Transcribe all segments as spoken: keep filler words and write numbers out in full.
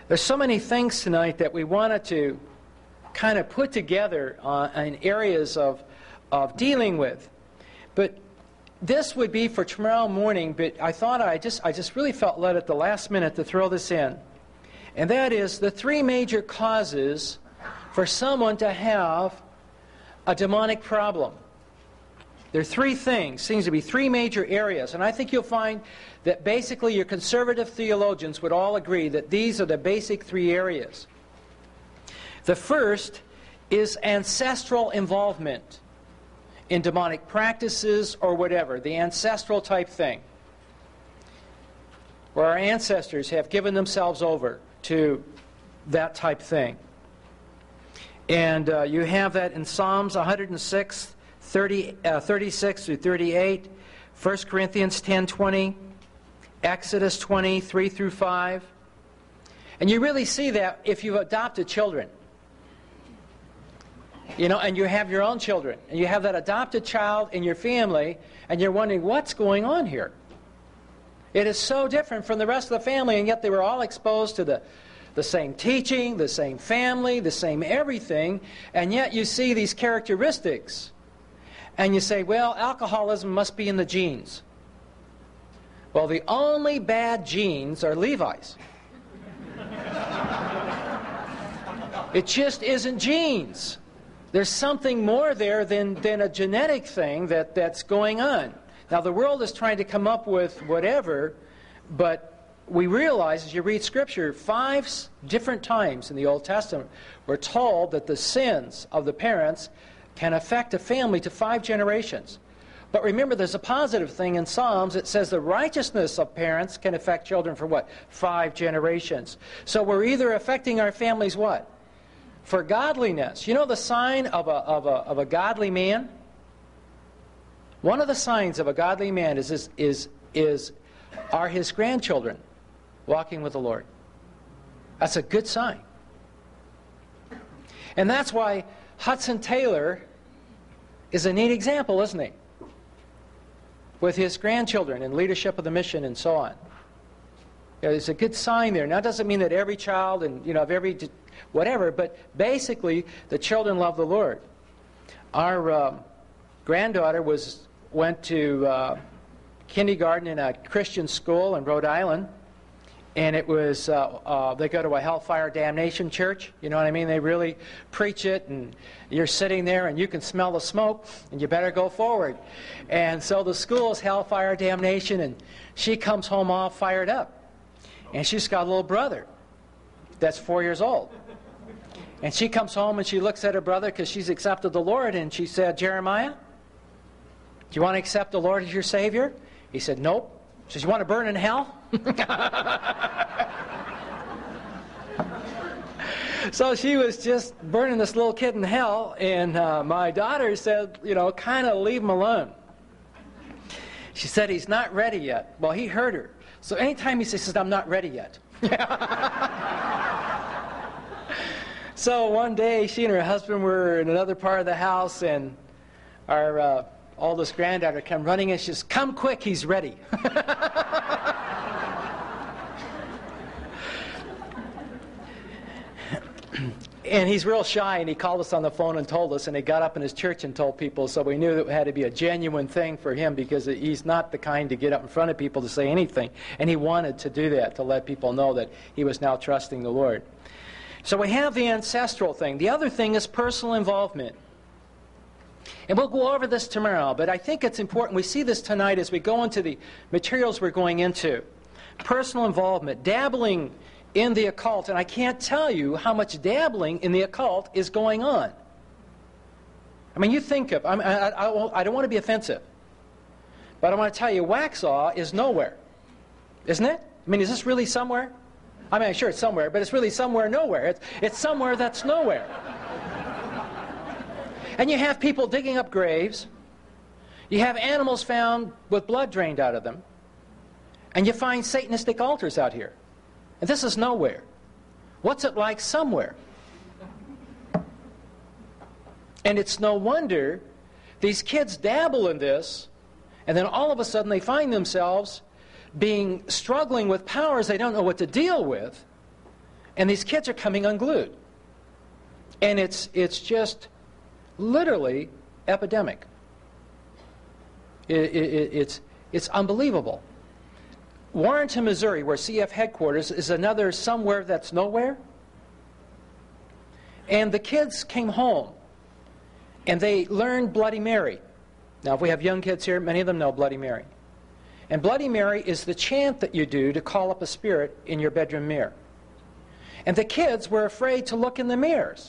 There's so many things tonight that we wanted to kind of put together uh, in areas of, of dealing with. But this would be for tomorrow morning, but I thought I just, I just really felt led at the last minute to throw this in. And that is the three major causes for someone to have a demonic problem. There are three things, seems to be three major areas, and I think you'll find that basically your conservative theologians would all agree that these are the basic three areas. The first is ancestral involvement in demonic practices or whatever, the ancestral type thing, where our ancestors have given themselves over to that type thing. And uh, you have that in Psalms one hundred six, thirty, uh, thirty-six through thirty-eight, First Corinthians ten twenty, Exodus twenty, three through five. And you really see that if you've adopted children. You know, and you have your own children, and you have that adopted child in your family, and you're wondering, what's going on here? It is so different from the rest of the family, and yet they were all exposed to the, the same teaching, the same family, the same everything, and yet you see these characteristics. And you say, well, alcoholism must be in the genes. Well, the only bad genes are Levi's. It just isn't genes. There's something more there than, than a genetic thing that, that's going on. Now, the world is trying to come up with whatever, but we realize as you read Scripture, five different times in the Old Testament, we're told that the sins of the parents can affect a family to five generations. But remember, there's a positive thing in Psalms. It says the righteousness of parents can affect children for what? Five generations. So we're either affecting our families what? For godliness. You know the sign of a, of a, of a godly man? One of the signs of a godly man is, is, is, is are his grandchildren walking with the Lord. That's a good sign. And that's why Hudson Taylor is a neat example, isn't he? With his grandchildren and leadership of the mission and so on. Yeah, there's a good sign there. Now, it doesn't mean that every child and, you know, of every whatever, but basically the children love the Lord. Our um, granddaughter was went to uh, kindergarten in a Christian school in Rhode Island, and it was uh, uh, they go to a hellfire damnation church. You know what I mean? They really preach it, and you're sitting there and you can smell the smoke, and you better go forward. And so the school is hellfire damnation, and she comes home all fired up, and she's got a little brother that's four years old. And she comes home and she looks at her brother because she's accepted the Lord, and she said, Jeremiah, do you want to accept the Lord as your Savior? He said, nope. She says, you want to burn in hell? So she was just burning this little kid in hell, and uh, my daughter said, you know, kind of leave him alone. She said, he's not ready yet. Well, he heard her. So anytime he says, I'm not ready yet. So one day, she and her husband were in another part of the house, and our uh, oldest granddaughter came running in. She says, come quick, he's ready. And he's real shy, and he called us on the phone and told us, and he got up in his church and told people, so we knew it had to be a genuine thing for him, because he's not the kind to get up in front of people to say anything. And he wanted to do that, to let people know that he was now trusting the Lord. So we have the ancestral thing. The other thing is personal involvement. And we'll go over this tomorrow, but I think it's important. We see this tonight as we go into the materials we're going into. Personal involvement, dabbling in the occult. And I can't tell you how much dabbling in the occult is going on. I mean, you think of, I, mean, I, I, I don't want to be offensive, but I want to tell you, Waxhaw is nowhere. Isn't it? I mean, is this really somewhere? I mean, sure, it's somewhere, but it's really somewhere nowhere. It's, it's somewhere that's nowhere. And you have people digging up graves. You have animals found with blood drained out of them. And you find Satanistic altars out here. And this is nowhere. What's it like somewhere? And it's no wonder these kids dabble in this, and then all of a sudden they find themselves being struggling with powers they don't know what to deal with. And these kids are coming unglued. And it's, it's just literally epidemic. It, it, it's, it's unbelievable. Warrenton, Missouri, where C F headquarters is, another somewhere that's nowhere. And the kids came home, and they learned Bloody Mary. Now, if we have young kids here, many of them know Bloody Mary. And Bloody Mary is the chant that you do to call up a spirit in your bedroom mirror. And the kids were afraid to look in the mirrors.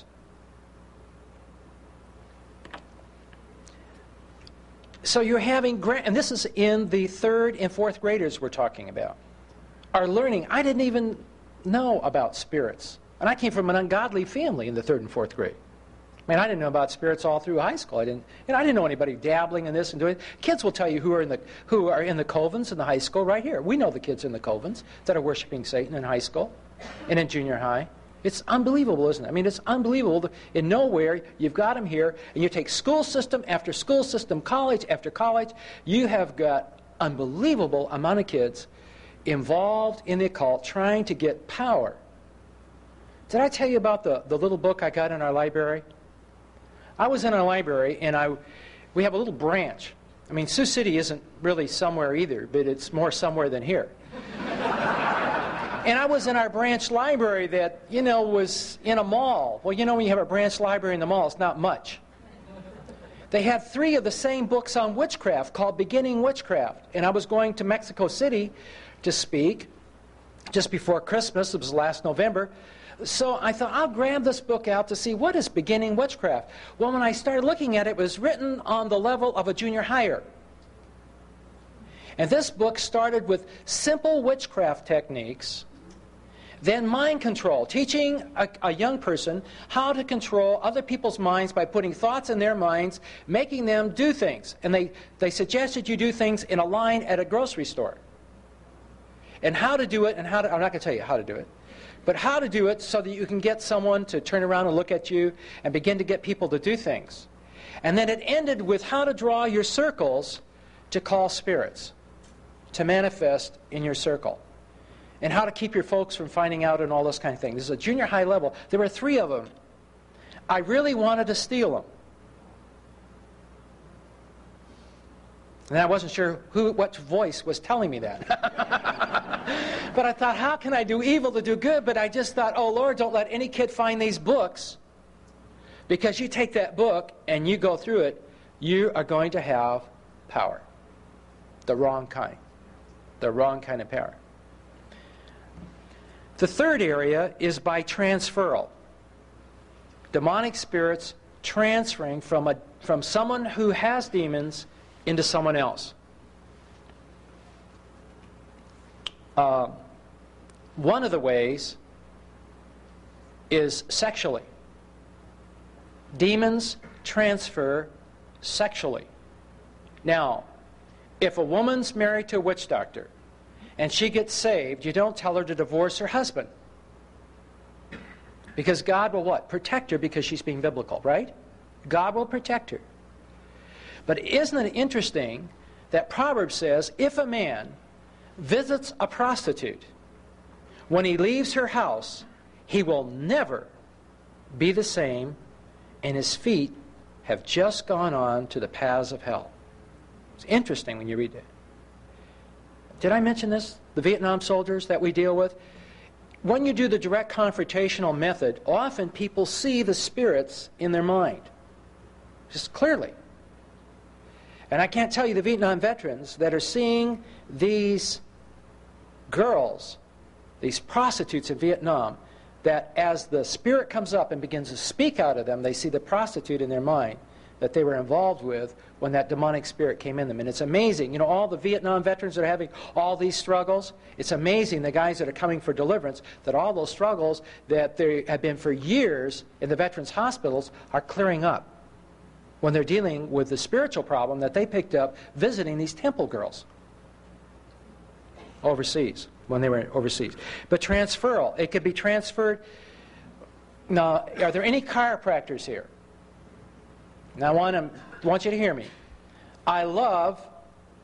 So you're having, and this is in the third and fourth graders we're talking about, are learning. I didn't even know about spirits. And I came from an ungodly family in the third and fourth grade. I mean, I didn't know about spirits all through high school. I didn't, and I didn't know anybody dabbling in this and doing it. Kids will tell you who are in the who are in the covens in the high school right here. We know the kids in the covens that are worshiping Satan in high school and in junior high. It's unbelievable, isn't it? I mean, it's unbelievable. In nowhere, you've got them here, and you take school system after school system, college after college. You have got unbelievable amount of kids involved in the occult trying to get power. Did I tell you about the, the little book I got in our library? I was in our library, and I, we have a little branch. I mean, Sioux City isn't really somewhere either, but it's more somewhere than here. And I was in our branch library that, you know, was in a mall. Well, you know, when you have a branch library in the mall, it's not much. They had three of the same books on witchcraft called Beginning Witchcraft. And I was going to Mexico City to speak just before Christmas. It was last November. So I thought, I'll grab this book out to see what is Beginning Witchcraft. Well, when I started looking at it, it was written on the level of a junior higher. And this book started with simple witchcraft techniques, then mind control, teaching a, a young person how to control other people's minds by putting thoughts in their minds, making them do things. And they, they suggested you do things in a line at a grocery store. And how to do it, and how to, I'm not going to tell you how to do it, but how to do it so that you can get someone to turn around and look at you and begin to get people to do things. And then it ended with how to draw your circles to call spirits, to manifest in your circle. And how to keep your folks from finding out and all those kind of things. This is a junior high level. There were three of them. I really wanted to steal them. And I wasn't sure who, what voice was telling me that. But I thought, how can I do evil to do good? But I just thought, oh Lord, don't let any kid find these books. Because you take that book and you go through it, you are going to have power. The wrong kind. The wrong kind of power. The third area is by transferal. Demonic spirits transferring from, a, from someone who has demons into someone else. Uh, one of the ways is sexually. Demons transfer sexually. Now, if a woman's married to a witch doctor, and she gets saved, you don't tell her to divorce her husband. Because God will what? Protect her because she's being biblical, right? God will protect her. But isn't it interesting that Proverbs says, if a man visits a prostitute, when he leaves her house, he will never be the same, and his feet have just gone on to the paths of hell. It's interesting when you read that. Did I mention this? The Vietnam soldiers that we deal with? When you do the direct confrontational method, often people see the spirits in their mind. Just clearly. And I can't tell you the Vietnam veterans that are seeing these girls, these prostitutes in Vietnam, that as the spirit comes up and begins to speak out of them, they see the prostitute in their mind that they were involved with when that demonic spirit came in them. And it's amazing. You know, all the Vietnam veterans that are having all these struggles, it's amazing the guys that are coming for deliverance, that all those struggles that they have been for years in the veterans' hospitals are clearing up when they're dealing with the spiritual problem that they picked up visiting these temple girls overseas, when they were overseas. But transferal, it could be transferred. Now, are there any chiropractors here? Now, I want, to, want you to hear me. I love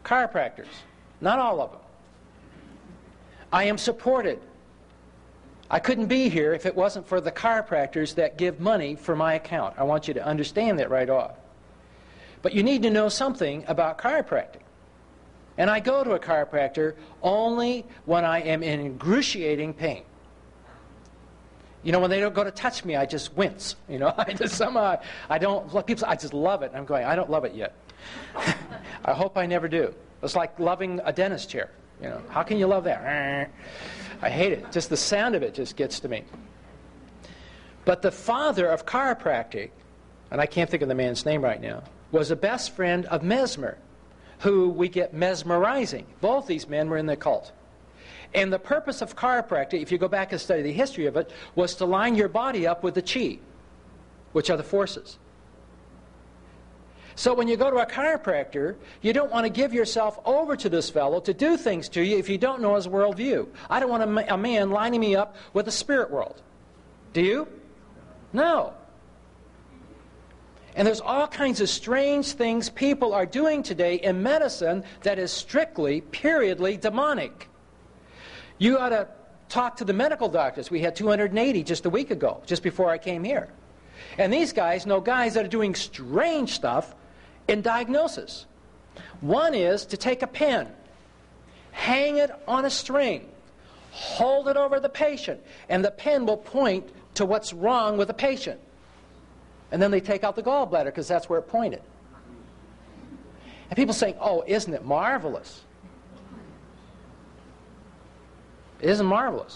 chiropractors. Not all of them. I am supported. I couldn't be here if it wasn't for the chiropractors that give money for my account. I want you to understand that right off. But you need to know something about chiropractic. And I go to a chiropractor only when I am in excruciating pain. You know, when they don't go to touch me, I just wince. You know, I just somehow, I don't, people, I just love it. And I'm going, I don't love it yet. I hope I never do. It's like loving a dentist chair. You know, how can you love that? I hate it. Just the sound of it just gets to me. But the father of chiropractic, and I can't think of the man's name right now, was a best friend of Mesmer, who we get mesmerizing. Both these men were in the cult. And the purpose of chiropractic, if you go back and study the history of it, was to line your body up with the chi, which are the forces. So when you go to a chiropractor, you don't want to give yourself over to this fellow to do things to you if you don't know his worldview. I don't want a, a man lining me up with the spirit world. Do you? No. And there's all kinds of strange things people are doing today in medicine that is strictly, periodly demonic. You ought to talk to the medical doctors. We had two hundred eighty just a week ago, just before I came here. And these guys know guys that are doing strange stuff in diagnosis. One is to take a pen, hang it on a string, hold it over the patient, and the pen will point to what's wrong with the patient. And then they take out the gallbladder because that's where it pointed. And people saying, oh, isn't it marvelous? It isn't marvelous.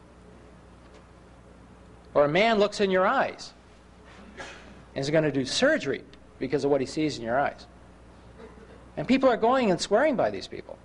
Or a man looks in your eyes and is going to do surgery because of what he sees in your eyes. And people are going and swearing by these people.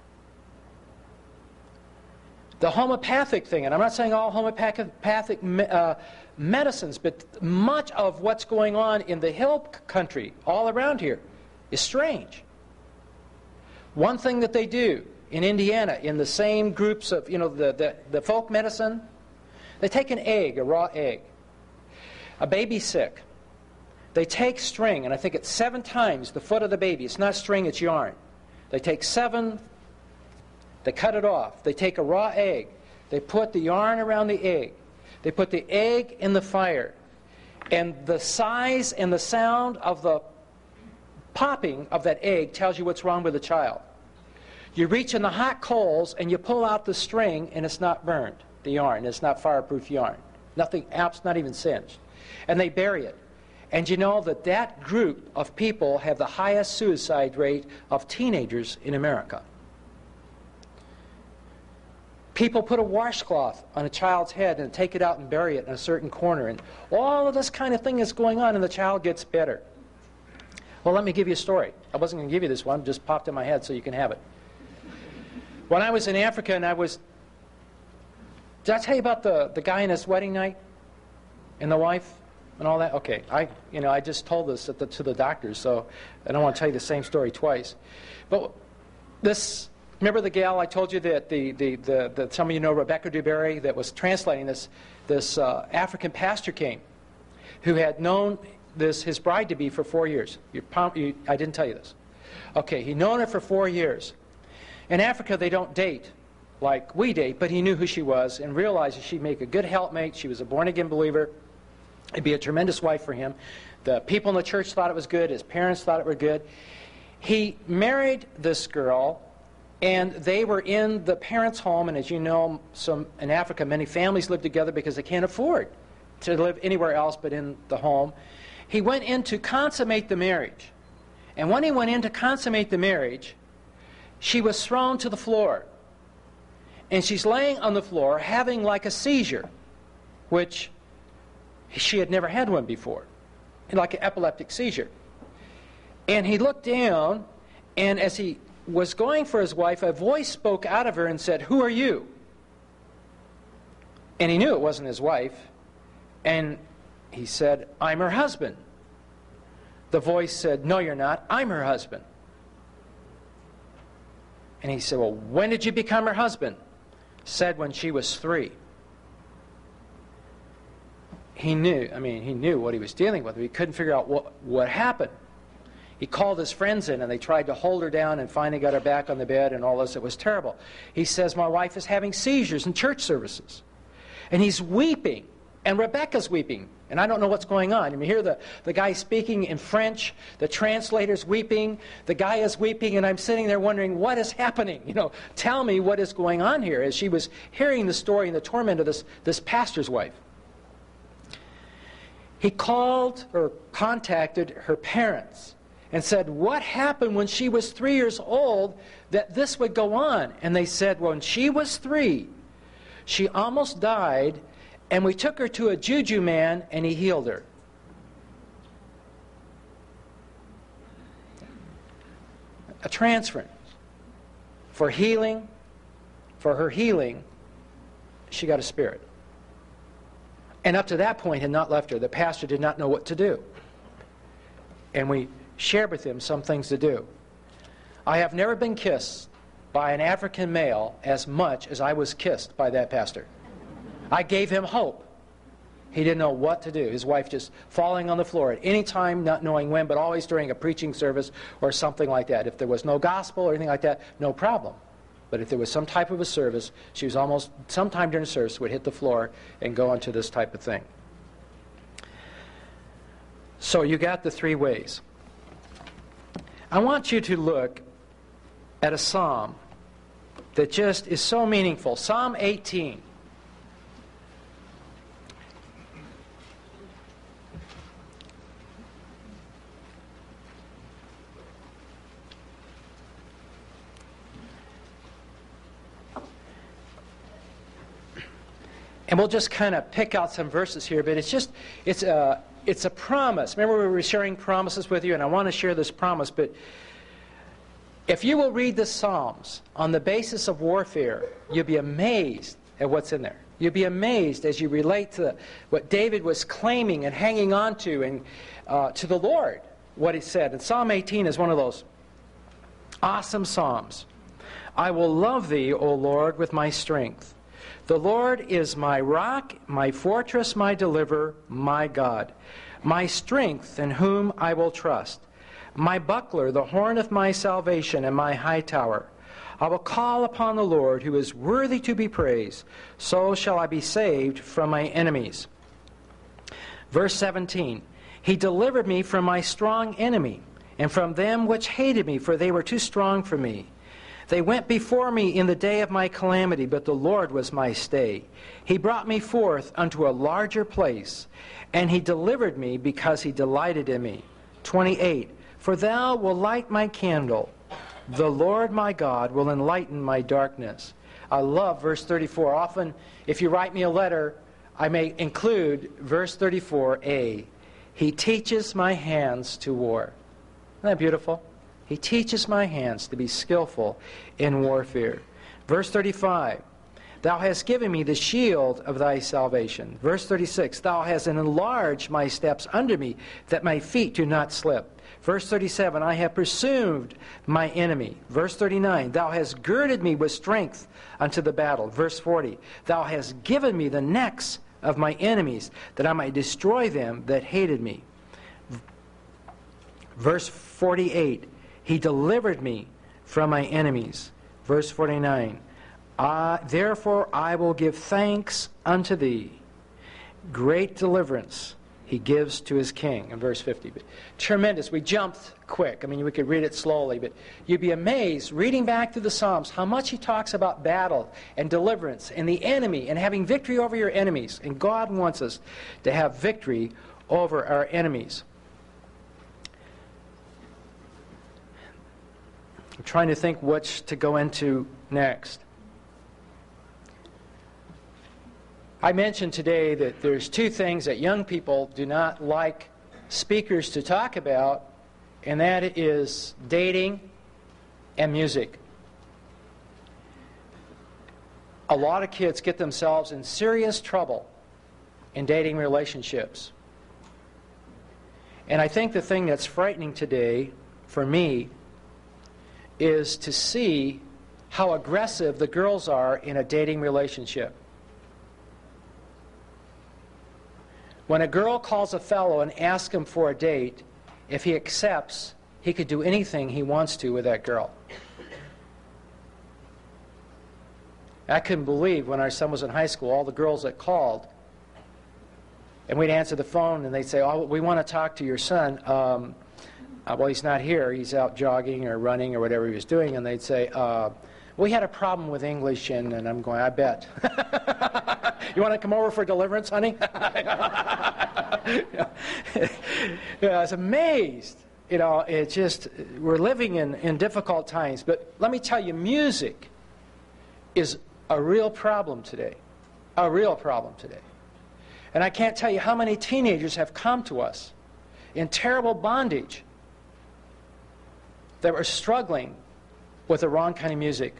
The homeopathic thing, and I'm not saying all homeopathic uh, medicines, but much of what's going on in the hill country all around here is strange. One thing that they do in Indiana, in the same groups of, you know, the, the, the folk medicine, they take an egg, a raw egg. A baby's sick. They take string, and I think it's seven times the foot of the baby. It's not string, it's yarn. They take seven, they cut it off. They take a raw egg. They put the yarn around the egg. They put the egg in the fire. And the size and the sound of the popping of that egg tells you what's wrong with the child. You reach in the hot coals and you pull out the string and it's not burned, the yarn. It's not fireproof yarn. Nothing, apps, not even singed. And they bury it. And you know that that group of people have the highest suicide rate of teenagers in America. People put a washcloth on a child's head and take it out and bury it in a certain corner. And all of this kind of thing is going on and the child gets better. Well, let me give you a story. I wasn't going to give you this one, it just popped in my head so you can have it. When I was in Africa and I was... Did I tell you about the, the guy in his wedding night? And the wife? And all that? Okay. I, you know, I just told this at the, to the doctors, so I don't want to tell you the same story twice. But this... Remember the gal I told you that the, the, the, the some of you know Rebecca Dewberry that was translating this, this uh, African pastor came who had known this his bride-to-be for four years. You, you, I didn't tell you this. Okay, he'd known her for four years. In Africa, they don't date like we date, but he knew who she was and realized that she'd make a good helpmate. She was a born-again believer. It'd be a tremendous wife for him. The people in the church thought it was good. His parents thought it were good. He married this girl, and they were in the parents' home. And as you know, some, in Africa, many families live together because they can't afford to live anywhere else but in the home. He went in to consummate the marriage. And when he went in to consummate the marriage, she was thrown to the floor. And she's laying on the floor having like a seizure, which she had never had one before, like an epileptic seizure. And he looked down, and as he was going for his wife, a voice spoke out of her and said, "Who are you?" And he knew it wasn't his wife. And he said, "I'm her husband." The voice said, "No, you're not. I'm her husband." And he said, "Well, when did you become her husband?" Said, "When she was three." He knew, I mean, he knew what he was dealing with. He couldn't figure out what, what happened. He called his friends in, and they tried to hold her down and finally got her back on the bed and all this. It was terrible. He says, "My wife is having seizures in church services." And he's weeping. And Rebecca's weeping. And I don't know what's going on. I mean, here the, the guy speaking in French, the translator's weeping, the guy is weeping, and I'm sitting there wondering, what is happening? You know, tell me what is going on here, as she was hearing the story and the torment of this, this pastor's wife. He called or contacted her parents and said, what happened when she was three years old that this would go on? And they said, well, when she was three, she almost died, and we took her to a juju man, and he healed her. A transference. For healing, for her healing, she got a spirit. And up to that point had not left her. The pastor did not know what to do. And we shared with him some things to do. I have never been kissed by an African male as much as I was kissed by that pastor. I gave him hope. He didn't know what to do. His wife just falling on the floor at any time, not knowing when, but always during a preaching service or something like that. If there was no gospel or anything like that, no problem. But if there was some type of a service, she was almost, sometime during the service, would hit the floor and go into this type of thing. So you got the three ways. I want you to look at a psalm that just is so meaningful. Psalm eighteen. And we'll just kind of pick out some verses here, but it's just, it's a, it's a promise. Remember we were sharing promises with you, and I want to share this promise, but if you will read the Psalms on the basis of warfare, you'll be amazed at what's in there. You'll be amazed as you relate to what David was claiming and hanging on to, and uh, to the Lord, what he said. And Psalm eighteen is one of those awesome psalms. I will love thee, O Lord, with my strength. The Lord is my rock, my fortress, my deliverer, my God, my strength in whom I will trust, my buckler, the horn of my salvation, and my high tower. I will call upon the Lord, who is worthy to be praised. So shall I be saved from my enemies. Verse seventeen, He delivered me from my strong enemy, and from them which hated me, for they were too strong for me. They went before me in the day of my calamity, but the Lord was my stay. He brought me forth unto a larger place, and He delivered me because He delighted in me. twenty-eight, For thou wilt light my candle. The Lord my God will enlighten my darkness. I love verse thirty-four. Often, if you write me a letter, I may include verse thirty-four A. He teaches my hands to war. Isn't that beautiful? He teaches my hands to be skillful in warfare. Verse thirty-five, Thou hast given me the shield of thy salvation. Verse thirty-six, Thou hast enlarged my steps under me, that my feet do not slip. Verse thirty-seven, I have pursued my enemy. Verse thirty-nine, Thou hast girded me with strength unto the battle. Verse forty, Thou hast given me the necks of my enemies, that I might destroy them that hated me. Verse forty-eight, He delivered me from my enemies. Verse forty-nine, I, Therefore I will give thanks unto thee. Great deliverance He gives to His king. In verse fifty. But tremendous. We jumped quick. I mean, we could read it slowly, but you'd be amazed, reading back through the Psalms, how much he talks about battle and deliverance and the enemy and having victory over your enemies. And God wants us to have victory over our enemies. I'm trying to think which to go into next. I mentioned today that there's two things that young people do not like speakers to talk about, and that is dating and music. A lot of kids get themselves in serious trouble in dating relationships. And I think the thing that's frightening today, for me, is to see how aggressive the girls are in a dating relationship. When a girl calls a fellow and asks him for a date, if he accepts, he could do anything he wants to with that girl. I couldn't believe when our son was in high school, all the girls that called, and we'd answer the phone, and they'd say, oh, we want to talk to your son. Um, uh, well, he's not here. He's out jogging or running or whatever he was doing. And they'd say, uh, we had a problem with English, and, and I'm going, I bet. You want to come over for deliverance, honey? Yeah, I was amazed. You know, it's just, we're living in, in difficult times. But let me tell you, music is a real problem today. A real problem today. And I can't tell you how many teenagers have come to us in terrible bondage that were struggling with the wrong kind of music.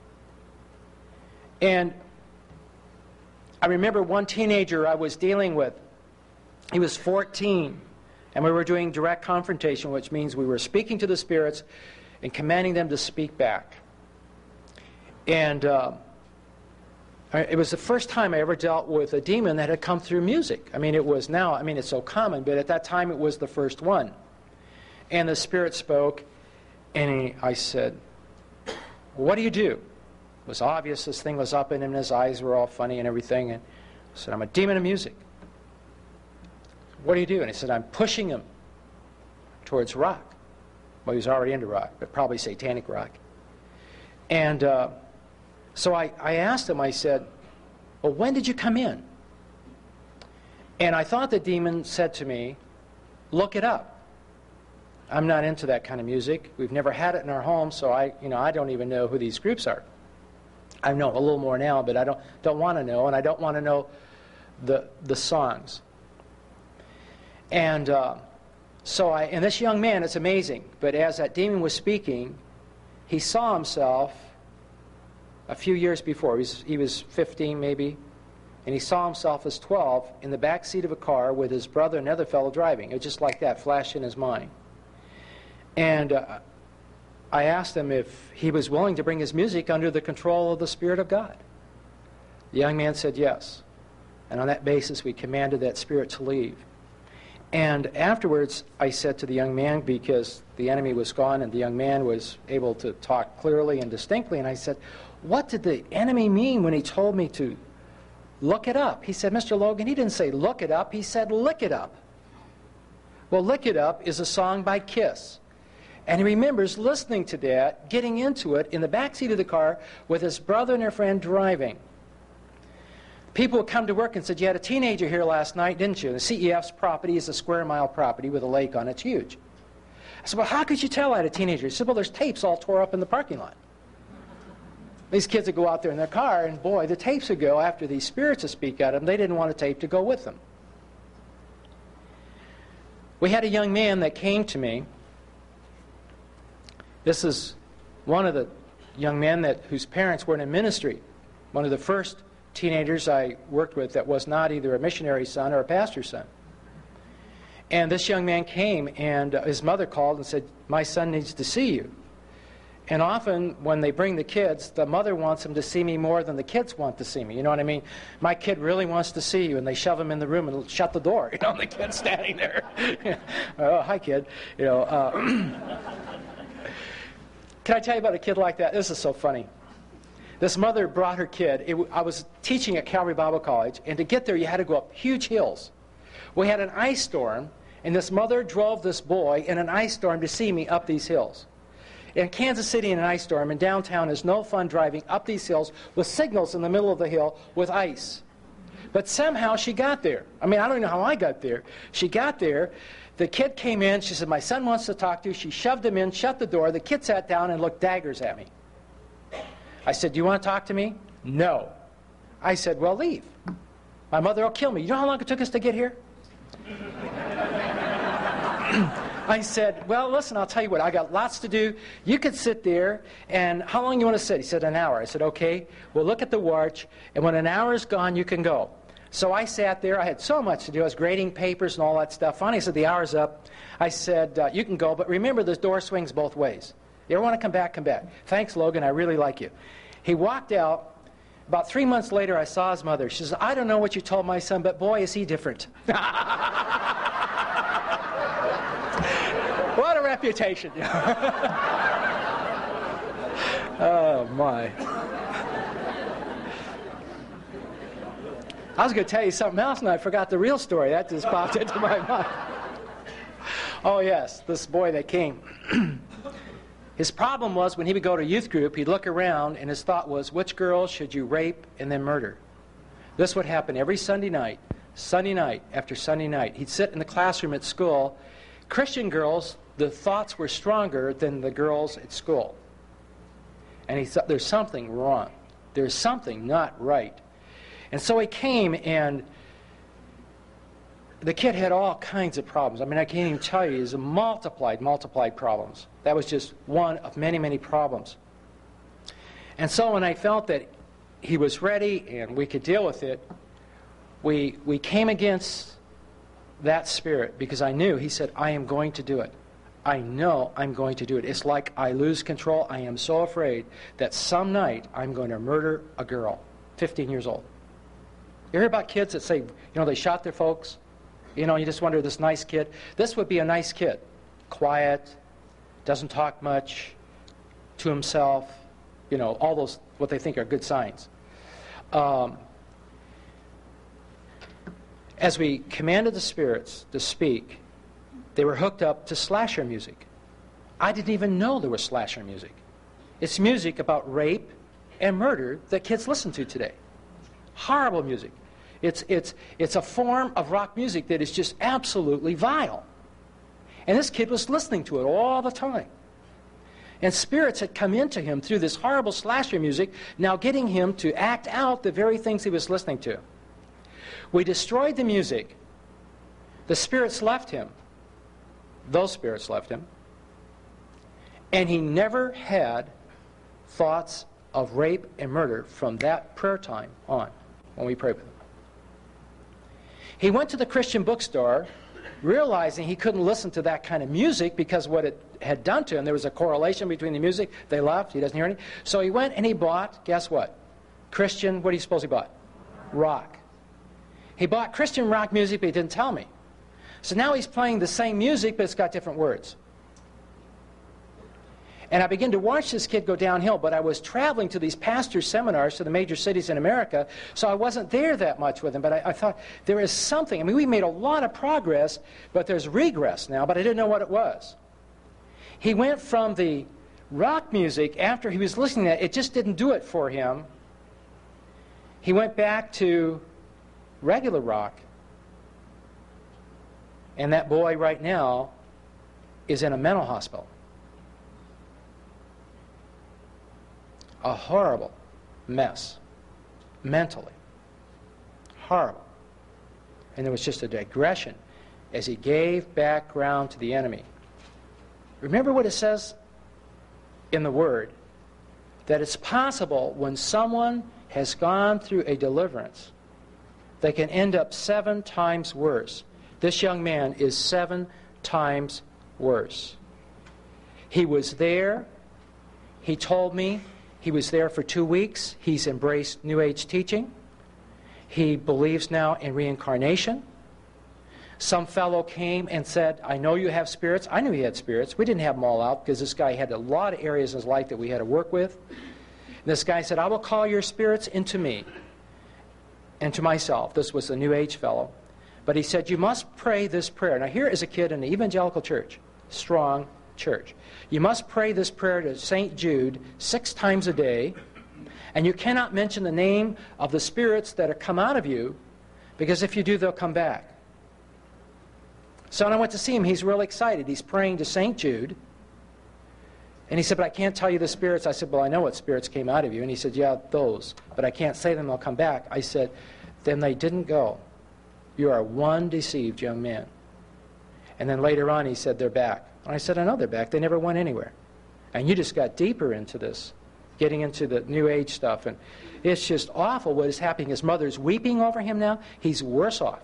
And I remember one teenager I was dealing with. He was fourteen, and we were doing direct confrontation, which means we were speaking to the spirits and commanding them to speak back. And uh, it was the first time I ever dealt with a demon that had come through music. I mean, it was now, I mean, it's so common, but at that time it was the first one. And the spirit spoke, and he, I said, well, what do you do? It was obvious this thing was up in him, and his eyes were all funny and everything. And I said, I'm a demon of music. What do you do? And he said, I'm pushing him towards rock. Well, he was already into rock, but probably satanic rock. And uh, so I, I asked him, I said, well, when did you come in? And I thought the demon said to me, look it up. I'm not into that kind of music. We've never had it in our home, so I, you know, I don't even know who these groups are. I know a little more now, but I don't don't want to know, and I don't want to know the the songs. And uh, so I, and this young man, it's amazing. But as that demon was speaking, he saw himself a few years before. He was, he was fifteen maybe, and he saw himself as twelve in the back seat of a car with his brother and another fellow driving. It was just like that, flashed in his mind. And uh, I asked him if he was willing to bring his music under the control of the Spirit of God. The young man said yes. And on that basis, we commanded that spirit to leave. And afterwards, I said to the young man, because the enemy was gone and the young man was able to talk clearly and distinctly, and I said, what did the enemy mean when he told me to look it up? He said, Mister Logan, he didn't say look it up, he said lick it up. Well, Lick It Up is a song by Kiss. And he remembers listening to that, getting into it in the backseat of the car with his brother and their friend driving. People would come to work and said, you had a teenager here last night, didn't you? The C E F's property is a square mile property with a lake on it. It's huge. I said, well, how could you tell I had a teenager? He said, well, there's tapes all tore up in the parking lot. These kids would go out there in their car, and boy, the tapes would go after these spirits would speak at them. They didn't want a tape to go with them. We had a young man that came to me. This is one of the young men that whose parents were in ministry. One of the first teenagers I worked with that was not either a missionary son or a pastor's son. And this young man came, and uh, his mother called and said, my son needs to see you. And often when they bring the kids, the mother wants them to see me more than the kids want to see me. You know what I mean? My kid really wants to see you, and they shove him in the room and shut the door. You know, and the kid's standing there. Oh, hi, kid. You know. Uh, Can I tell you about a kid like that? This is so funny. This mother brought her kid. It, I was teaching at Calvary Bible College, and to get there you had to go up huge hills. We had an ice storm, and this mother drove this boy in an ice storm to see me up these hills. In Kansas City in an ice storm, in downtown, is no fun driving up these hills with signals in the middle of the hill with ice. But somehow she got there. I mean, I don't even know how I got there. She got there. The kid came in. She said, my son wants to talk to you. She shoved him in, shut the door. The kid sat down and looked daggers at me. I said, do you want to talk to me? No. I said, well, leave. My mother will kill me. You know how long it took us to get here? I said, well, listen, I'll tell you what. I got lots to do. You could sit there. And how long you want to sit? He said, an hour. I said, okay. Well, look at the watch. And when an hour is gone, you can go. So I sat there. I had so much to do. I was grading papers and all that stuff. Finally, I said, the hour's up. I said, uh, you can go. But remember, the door swings both ways. You ever want to come back, come back. Thanks, Logan. I really like you. He walked out. About three months later, I saw his mother. She says, I don't know what you told my son, but boy, is he different. What a reputation. Oh, my. I was going to tell you something else, and I forgot the real story. That just popped into my mind. Oh, yes, this boy that came. His problem was when he would go to youth group, he'd look around, and his thought was, which girls should you rape and then murder? This would happen every Sunday night, Sunday night after Sunday night. He'd sit in the classroom at school. Christian girls, the thoughts were stronger than the girls at school. And he thought, there's something wrong. There's something not right. And so he came, and the kid had all kinds of problems. I mean, I can't even tell you. He's multiplied, multiplied problems. That was just one of many, many problems. And so when I felt that he was ready and we could deal with it, we, we came against that spirit because I knew, he said, I am going to do it. I know I'm going to do it. It's like I lose control. I am so afraid that some night I'm going to murder a girl, fifteen years old. You hear about kids that say, you know, they shot their folks? You know, you just wonder, this nice kid. This would be a nice kid. Quiet, doesn't talk much, to himself, you know, all those, what they think are good signs. Um, as we commanded the spirits to speak, they were hooked up to slasher music. I didn't even know there was slasher music. It's music about rape and murder that kids listen to today. Horrible music. It's, it's, it's a form of rock music that is just absolutely vile. And this kid was listening to it all the time. And spirits had come into him through this horrible slasher music, now getting him to act out the very things he was listening to. We destroyed the music. The spirits left him. Those spirits left him. And he never had thoughts of rape and murder from that prayer time on, when we prayed with him. He went to the Christian bookstore, realizing he couldn't listen to that kind of music because what it had done to him, there was a correlation between the music. They left. He doesn't hear any. So he went and he bought, guess what? Christian, what do you suppose he bought? Rock. He bought Christian rock music, but he didn't tell me. So now he's playing the same music, but it's got different words. And I began to watch this kid go downhill, but I was traveling to these pastor seminars to the major cities in America, so I wasn't there that much with him. But I, I thought, there is something. I mean, we made a lot of progress, but there's regress now, but I didn't know what it was. He went from the rock music, after he was listening to that, it just didn't do it for him. He went back to regular rock. And that boy right now is in a mental hospital. A horrible mess, mentally. Horrible. And there was just a digression as he gave back ground to the enemy. Remember what it says in the Word, that it's possible when someone has gone through a deliverance, they can end up seven times worse. This young man is seven times worse. He was there. He told me he was there for two weeks. He's embraced New Age teaching. He believes now in reincarnation. Some fellow came and said, I know you have spirits. I knew he had spirits. We didn't have them all out because this guy had a lot of areas in his life that we had to work with. And this guy said, I will call your spirits into me and to myself. This was the New Age fellow. But he said, you must pray this prayer. Now here is a kid in the evangelical church, strong church. You must pray this prayer to Saint Jude six times a day, and you cannot mention the name of the spirits that have come out of you, because if you do, they'll come back. So when I went to see him, he's really excited. He's praying to Saint Jude, and he said, but I can't tell you the spirits. I said, well, I know what spirits came out of you. And he said, yeah, those, but I can't say them, they'll come back. I said, then they didn't go. You are one deceived young man. And then later on he said, they're back. And I said, I know they're back. They never went anywhere. And you just got deeper into this, getting into the New Age stuff. And it's just awful what is happening. His mother's weeping over him now. He's worse off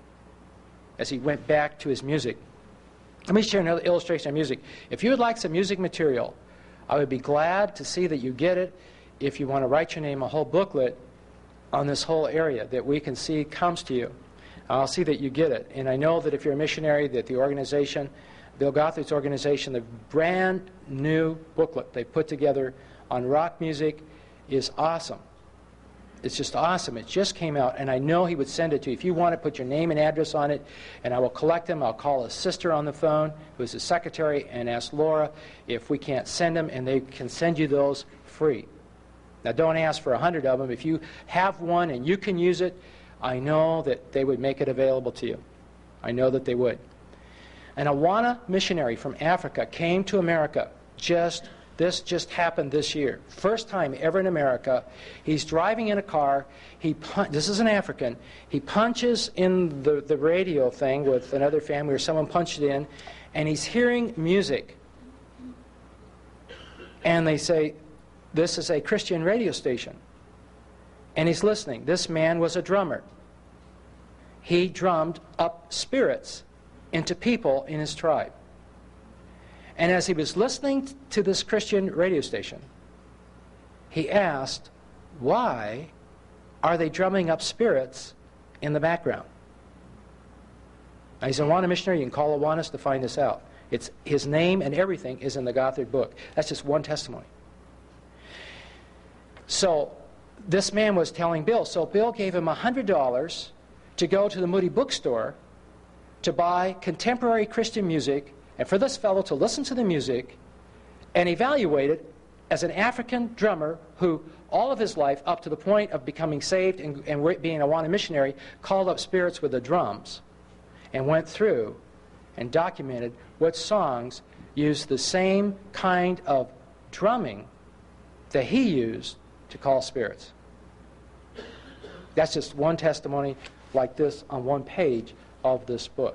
as he went back to his music. Let me share another illustration of music. If you would like some music material, I would be glad to see that you get it. If you want to write your name, a whole booklet on this whole area that we can see comes to you. I'll see that you get it. And I know that if you're a missionary, that the organization, Bill Gothart's organization, the brand new booklet they put together on rock music is awesome. It's just awesome. It just came out, and I know he would send it to you. If you want it, put your name and address on it, and I will collect them. I'll call his sister on the phone, who's his secretary, and ask Laura if we can't send them, and they can send you those free. Now, don't ask for a hundred of them. If you have one and you can use it, I know that they would make it available to you. I know that they would. An Awana missionary from Africa came to America. Just This just happened this year. First time ever in America. He's driving in a car. He pun- This is an African. He punches in the, the radio thing with another family, or someone punched it in, and he's hearing music. And they say, this is a Christian radio station. And he's listening. This man was a drummer. He drummed up spirits into people in his tribe. And as he was listening to this Christian radio station, he asked, why are they drumming up spirits in the background? Now, he's an Awana missionary. You can call Awanas to find this out. It's, his name and everything is in the Gothard book. That's just one testimony. So this man was telling Bill. So Bill gave him one hundred dollars to go to the Moody bookstore to buy contemporary Christian music, and for this fellow to listen to the music and evaluate it as an African drummer who all of his life, up to the point of becoming saved and, and being a Awana missionary, called up spirits with the drums and went through and documented what songs used the same kind of drumming that he used to call spirits. That's just one testimony like this on one page of this book.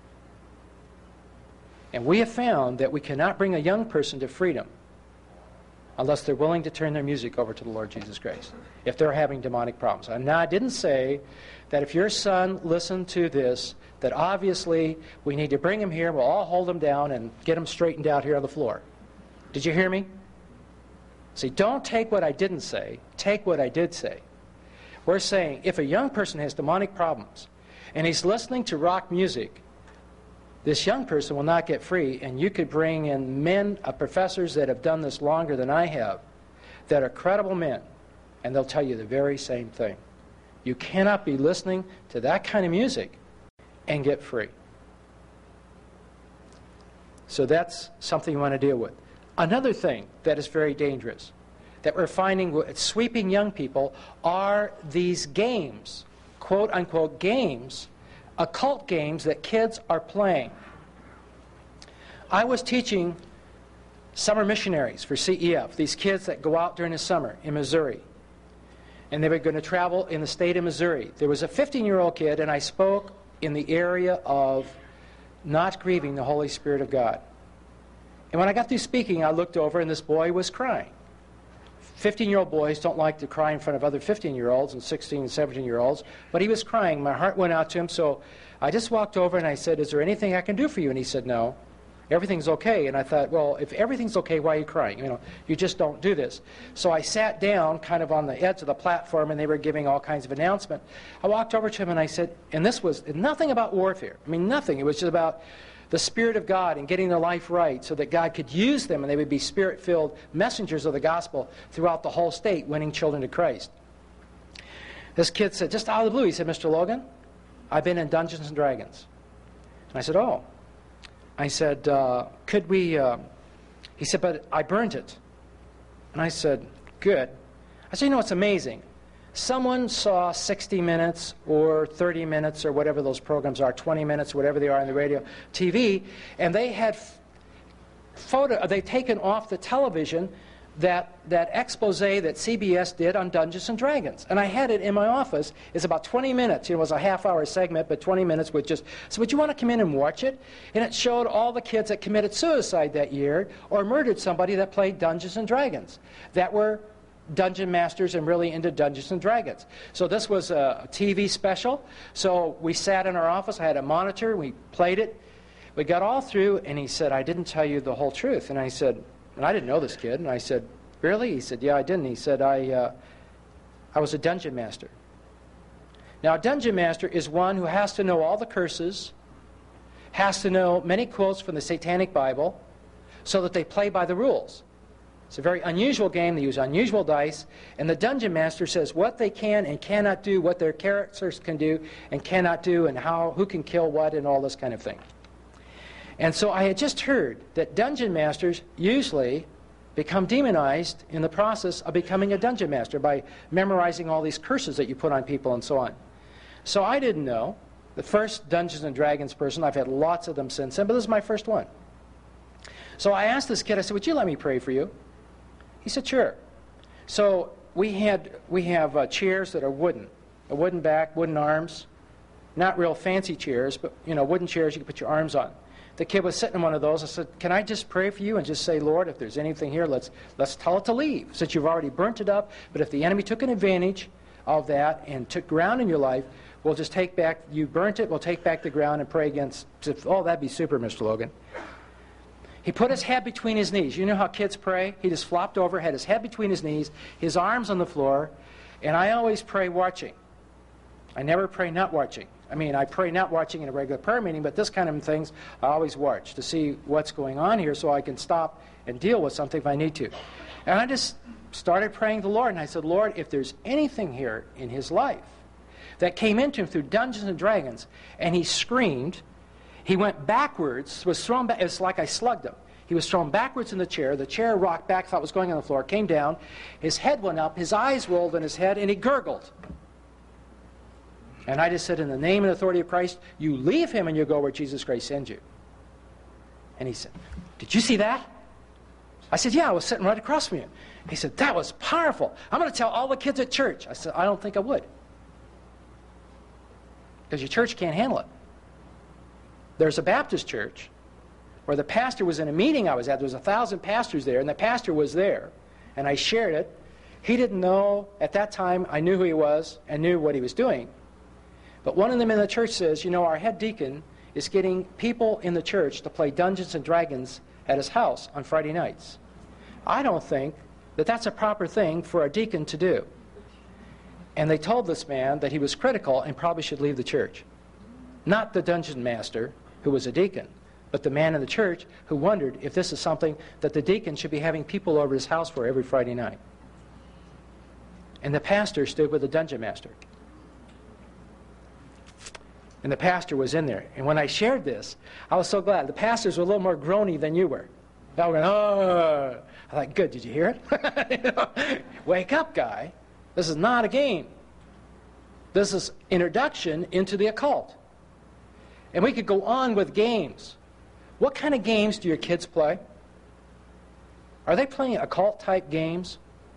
And we have found that we cannot bring a young person to freedom unless they're willing to turn their music over to the Lord Jesus Christ, if they're having demonic problems. And now, I didn't say that if your son listened to this, that obviously we need to bring him here, we'll all hold him down and get him straightened out here on the floor. Did you hear me? See, don't take what I didn't say, take what I did say. We're saying if a young person has demonic problems and he's listening to rock music, this young person will not get free, and you could bring in men, uh, professors that have done this longer than I have, that are credible men, and they'll tell you the very same thing. You cannot be listening to that kind of music and get free. So that's something you want to deal with. Another thing that is very dangerous, that we're finding with sweeping young people, are these games, quote-unquote games, occult games that kids are playing. I was teaching summer missionaries for C E F, these kids that go out during the summer in Missouri. And they were going to travel in the state of Missouri. There was a fifteen-year-old kid, and I spoke in the area of not grieving the Holy Spirit of God. And when I got through speaking, I looked over, and this boy was crying. fifteen-year-old boys don't like to cry in front of other fifteen-year-olds and sixteen and seventeen-year-olds, but he was crying. My heart went out to him, so I just walked over and I said, is there anything I can do for you? And he said, no, everything's okay. And I thought, well, if everything's okay, why are you crying? You know, you just don't do this. So I sat down kind of on the edge of the platform, and they were giving all kinds of announcements. I walked over to him and I said, and this was nothing about warfare. I mean, nothing. It was just about the Spirit of God and getting their life right so that God could use them and they would be Spirit-filled messengers of the gospel throughout the whole state, winning children to Christ. This kid said, just out of the blue, he said, Mister Logan, I've been in Dungeons and Dragons. And I said, oh. I said, uh, could we, uh, he said, but I burned it. And I said, good. I said, you know, it's amazing. Someone saw sixty minutes or thirty minutes or whatever those programs are, twenty minutes, whatever they are on the radio, T V, and they had photo, they'd taken off the television that, that expose that C B S did on Dungeons and Dragons. And I had it in my office. It's about twenty minutes. It was a half-hour segment, but twenty minutes with just, so would you want to come in and watch it? And it showed all the kids that committed suicide that year or murdered somebody that played Dungeons and Dragons, that were dungeon masters and really into Dungeons and Dragons. So this was a T V special. So we sat in our office. I had a monitor. We played it. We got all through, and he said, I didn't tell you the whole truth. And I said, and I didn't know this kid. And I said, really? He said, yeah, I didn't. He said, I, uh, I was a dungeon master. Now, a dungeon master is one who has to know all the curses, has to know many quotes from the Satanic Bible, so that they play by the rules. It's a very unusual game. They use unusual dice. And the dungeon master says what they can and cannot do, what their characters can do and cannot do, and how who can kill what and all this kind of thing. And so I had just heard that dungeon masters usually become demonized in the process of becoming a dungeon master by memorizing all these curses that you put on people and so on. So I didn't know. The first Dungeons and Dragons person, I've had lots of them since then, but this is my first one. So I asked this kid, I said, would you let me pray for you? He said, sure. So we had we have uh, chairs that are wooden, a wooden back, wooden arms, not real fancy chairs, but you know, wooden chairs you can put your arms on. The kid was sitting in one of those. I said, can I just pray for you and just say, Lord, if there's anything here, let's let's tell it to leave, since you've already burnt it up. But if the enemy took an advantage of that and took ground in your life, we'll just take back, you burnt it, we'll take back the ground and pray against, oh, that'd be super, Mister Logan. He put his head between his knees. You know how kids pray? He just flopped over, had his head between his knees, his arms on the floor, and I always pray watching. I never pray not watching. I mean, I pray not watching in a regular prayer meeting, but this kind of things, I always watch to see what's going on here so I can stop and deal with something if I need to. And I just started praying to the Lord, and I said, Lord, if there's anything here in his life that came into him through Dungeons and Dragons, and he screamed, he went backwards, was thrown back, it's like I slugged him. He was thrown backwards in the chair, the chair rocked back, thought it was going on the floor, came down, his head went up, his eyes rolled in his head, and he gurgled. And I just said, in the name and authority of Christ, you leave him and you go where Jesus Christ sends you. And he said, did you see that? I said, yeah, I was sitting right across from you. He said, that was powerful. I'm going to tell all the kids at church. I said, I don't think I would. Because your church can't handle it. There's a Baptist church where the pastor was in a meeting I was at. There was a thousand pastors there, and the pastor was there. And I shared it. He didn't know, at that time, I knew who he was and knew what he was doing. But one of them in the church says, you know, our head deacon is getting people in the church to play Dungeons and Dragons at his house on Friday nights. I don't think that that's a proper thing for a deacon to do. And they told this man that he was critical and probably should leave the church. Not the dungeon master, who was a deacon, but the man in the church who wondered if this is something that the deacon should be having people over his house for every Friday night. And the pastor stood with the dungeon master. And the pastor was in there. And when I shared this, I was so glad. The pastors were a little more groany than you were. They were going, oh. I thought, good, did you hear it? You know, wake up, guy. This is not a game. This is introduction into the occult. And we could go on with games. What kind of games do your kids play? Are they playing occult-type games?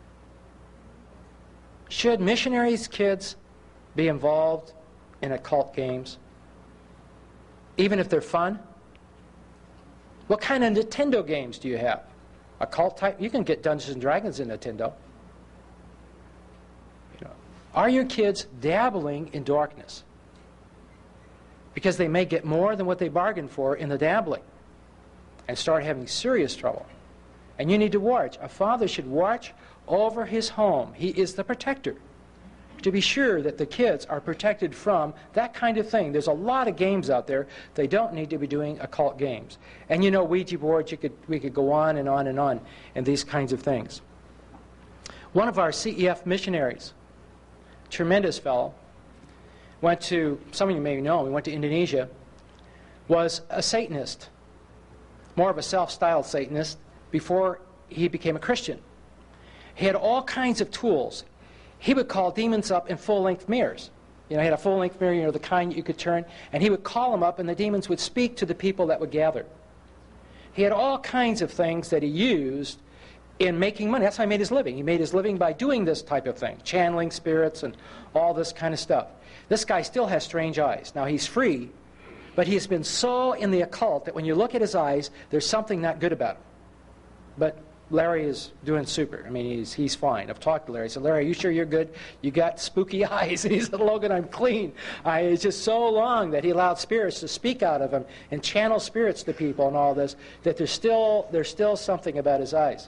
Should missionaries' kids be involved in occult games, even if they're fun? What kind of Nintendo games do you have? Occult type? You can get Dungeons and Dragons in Nintendo. You know, are your kids dabbling in darkness? Because they may get more than what they bargained for in the dabbling and start having serious trouble. And you need to watch. A father should watch over his home. He is the protector, to be sure that the kids are protected from that kind of thing. There's a lot of games out there. They don't need to be doing occult games. And you know, Ouija boards, you could, we could go on and on and on and these kinds of things. One of our C E F missionaries, tremendous fellow, went to, some of you may know, he went to Indonesia, was a Satanist, more of a self-styled Satanist, before he became a Christian. He had all kinds of tools. He would call demons up in full-length mirrors. You know, he had a full-length mirror, you know, the kind that you could turn, and he would call them up, and the demons would speak to the people that would gather. He had all kinds of things that he used in making money. That's how he made his living. He made his living by doing this type of thing, channeling spirits and all this kind of stuff. This guy still has strange eyes. Now, he's free, but he has been so in the occult that when you look at his eyes, there's something not good about him. But Larry is doing super. I mean, he's he's fine. I've talked to Larry. I said, Larry, are you sure you're good? You got spooky eyes. And he said, Logan, I'm clean. I, it's just so long that he allowed spirits to speak out of him and channel spirits to people and all this, that there's still, there's still something about his eyes.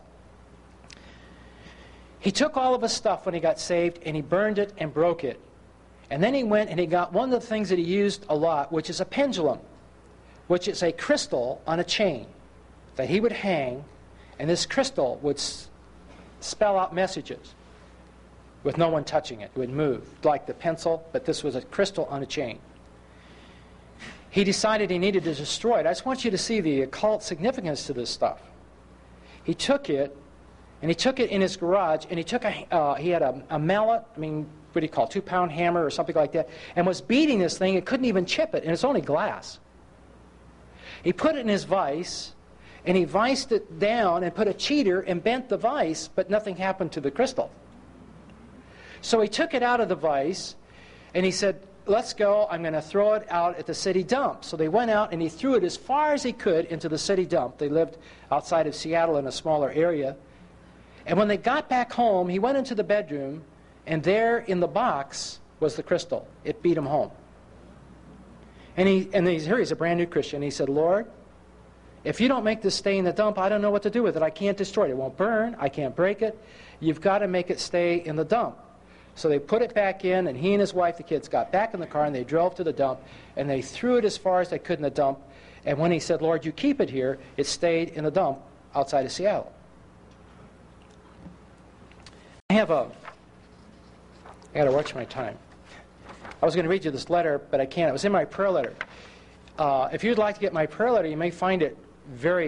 He took all of his stuff when he got saved, and he burned it and broke it. And then he went and he got one of the things that he used a lot, which is a pendulum, which is a crystal on a chain that he would hang. And this crystal would spell out messages with no one touching it. It would move like the pencil, but this was a crystal on a chain. He decided he needed to destroy it. I just want you to see the occult significance to this stuff. He took it, and he took it in his garage, and he took a, uh, he had a, a mallet, I mean, what do you call it, two-pound hammer or something like that, and was beating this thing and couldn't even chip it, and it's only glass. He put it in his vise, and he viced it down and put a cheater and bent the vise, but nothing happened to the crystal. So he took it out of the vise, and he said, let's go, I'm going to throw it out at the city dump. So they went out, and he threw it as far as he could into the city dump. They lived outside of Seattle in a smaller area. And when they got back home, he went into the bedroom, and there in the box was the crystal. It beat him home. And, he, and he's, here he's a brand new Christian. He said, Lord, if you don't make this stay in the dump, I don't know what to do with it. I can't destroy it. It won't burn. I can't break it. You've got to make it stay in the dump. So they put it back in, and he and his wife, the kids, got back in the car, and they drove to the dump, and they threw it as far as they could in the dump. And when he said, Lord, you keep it here, it stayed in the dump outside of Seattle. I have a... I got to watch my time. I was going to read you this letter, but I can't. It was in my prayer letter. Uh, if you'd like to get my prayer letter, you may find it very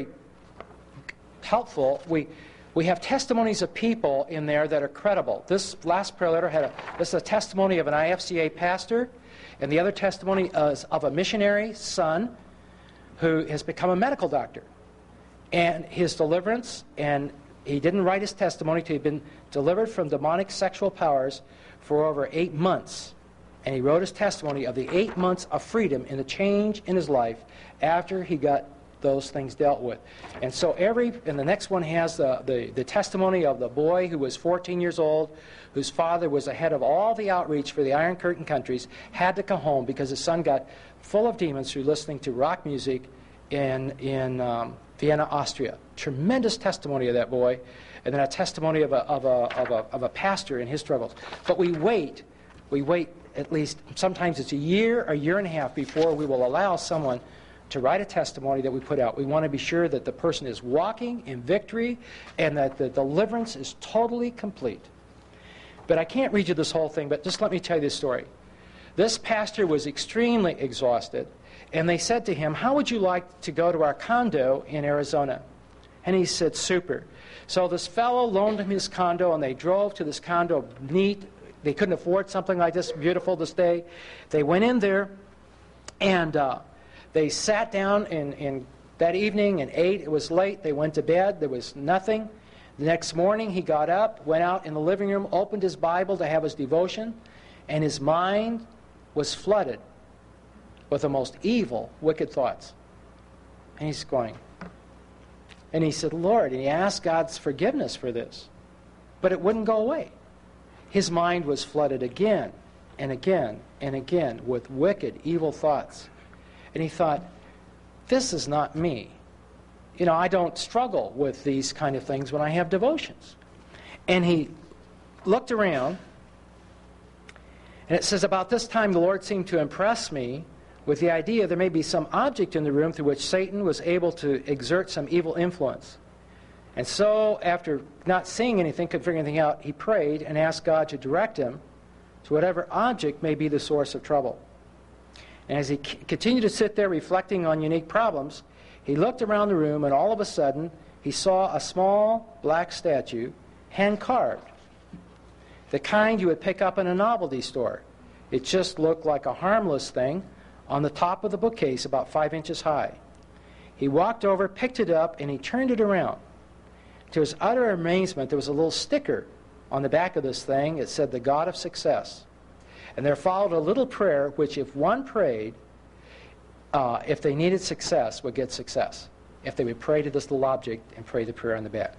helpful. We... We have testimonies of people in there that are credible. This last prayer letter had a, this is a testimony of an I F C A pastor, and the other testimony is of a missionary son who has become a medical doctor. And his deliverance, and he didn't write his testimony till he'd been delivered from demonic sexual powers for over eight months. And he wrote his testimony of the eight months of freedom and the change in his life after he got those things dealt with. And so every, and the next one has the, the, the testimony of the boy who was fourteen years old, whose father was the head of all the outreach for the Iron Curtain countries, had to come home because his son got full of demons through listening to rock music in, in um, Vienna, Austria. Tremendous testimony of that boy. And then a testimony of a, of, a, of, a, of a pastor in his struggles. But we wait, we wait at least, sometimes it's a year, a year and a half before we will allow someone to write a testimony that we put out. We want to be sure that the person is walking in victory and that the deliverance is totally complete. But I can't read you this whole thing, but just let me tell you this story. This pastor was extremely exhausted, and they said to him, how would you like to go to our condo in Arizona? And he said, super. So this fellow loaned him his condo, and they drove to this condo, neat. They couldn't afford something like this, beautiful to stay. They went in there, and uh, they sat down in, in that evening and ate. It was late. They went to bed. There was nothing. The next morning, he got up, went out in the living room, opened his Bible to have his devotion, and his mind was flooded with the most evil, wicked thoughts. And he's going. And he said, Lord, and he asked God's forgiveness for this. But it wouldn't go away. His mind was flooded again and again and again with wicked, evil thoughts. And he thought, this is not me. You know, I don't struggle with these kind of things when I have devotions. And he looked around, and it says, about this time the Lord seemed to impress me with the idea there may be some object in the room through which Satan was able to exert some evil influence. And so, after not seeing anything, couldn't figure anything out, he prayed and asked God to direct him to whatever object may be the source of trouble. And as he c- continued to sit there reflecting on unique problems, he looked around the room, and all of a sudden, he saw a small black statue, hand-carved. The kind you would pick up in a novelty store. It just looked like a harmless thing on the top of the bookcase about five inches high. He walked over, picked it up, and he turned it around. To his utter amazement, there was a little sticker on the back of this thing. It said, the God of Success. And there followed a little prayer, which if one prayed, uh, if they needed success, would get success. If they would pray to this little object and pray the prayer on the back.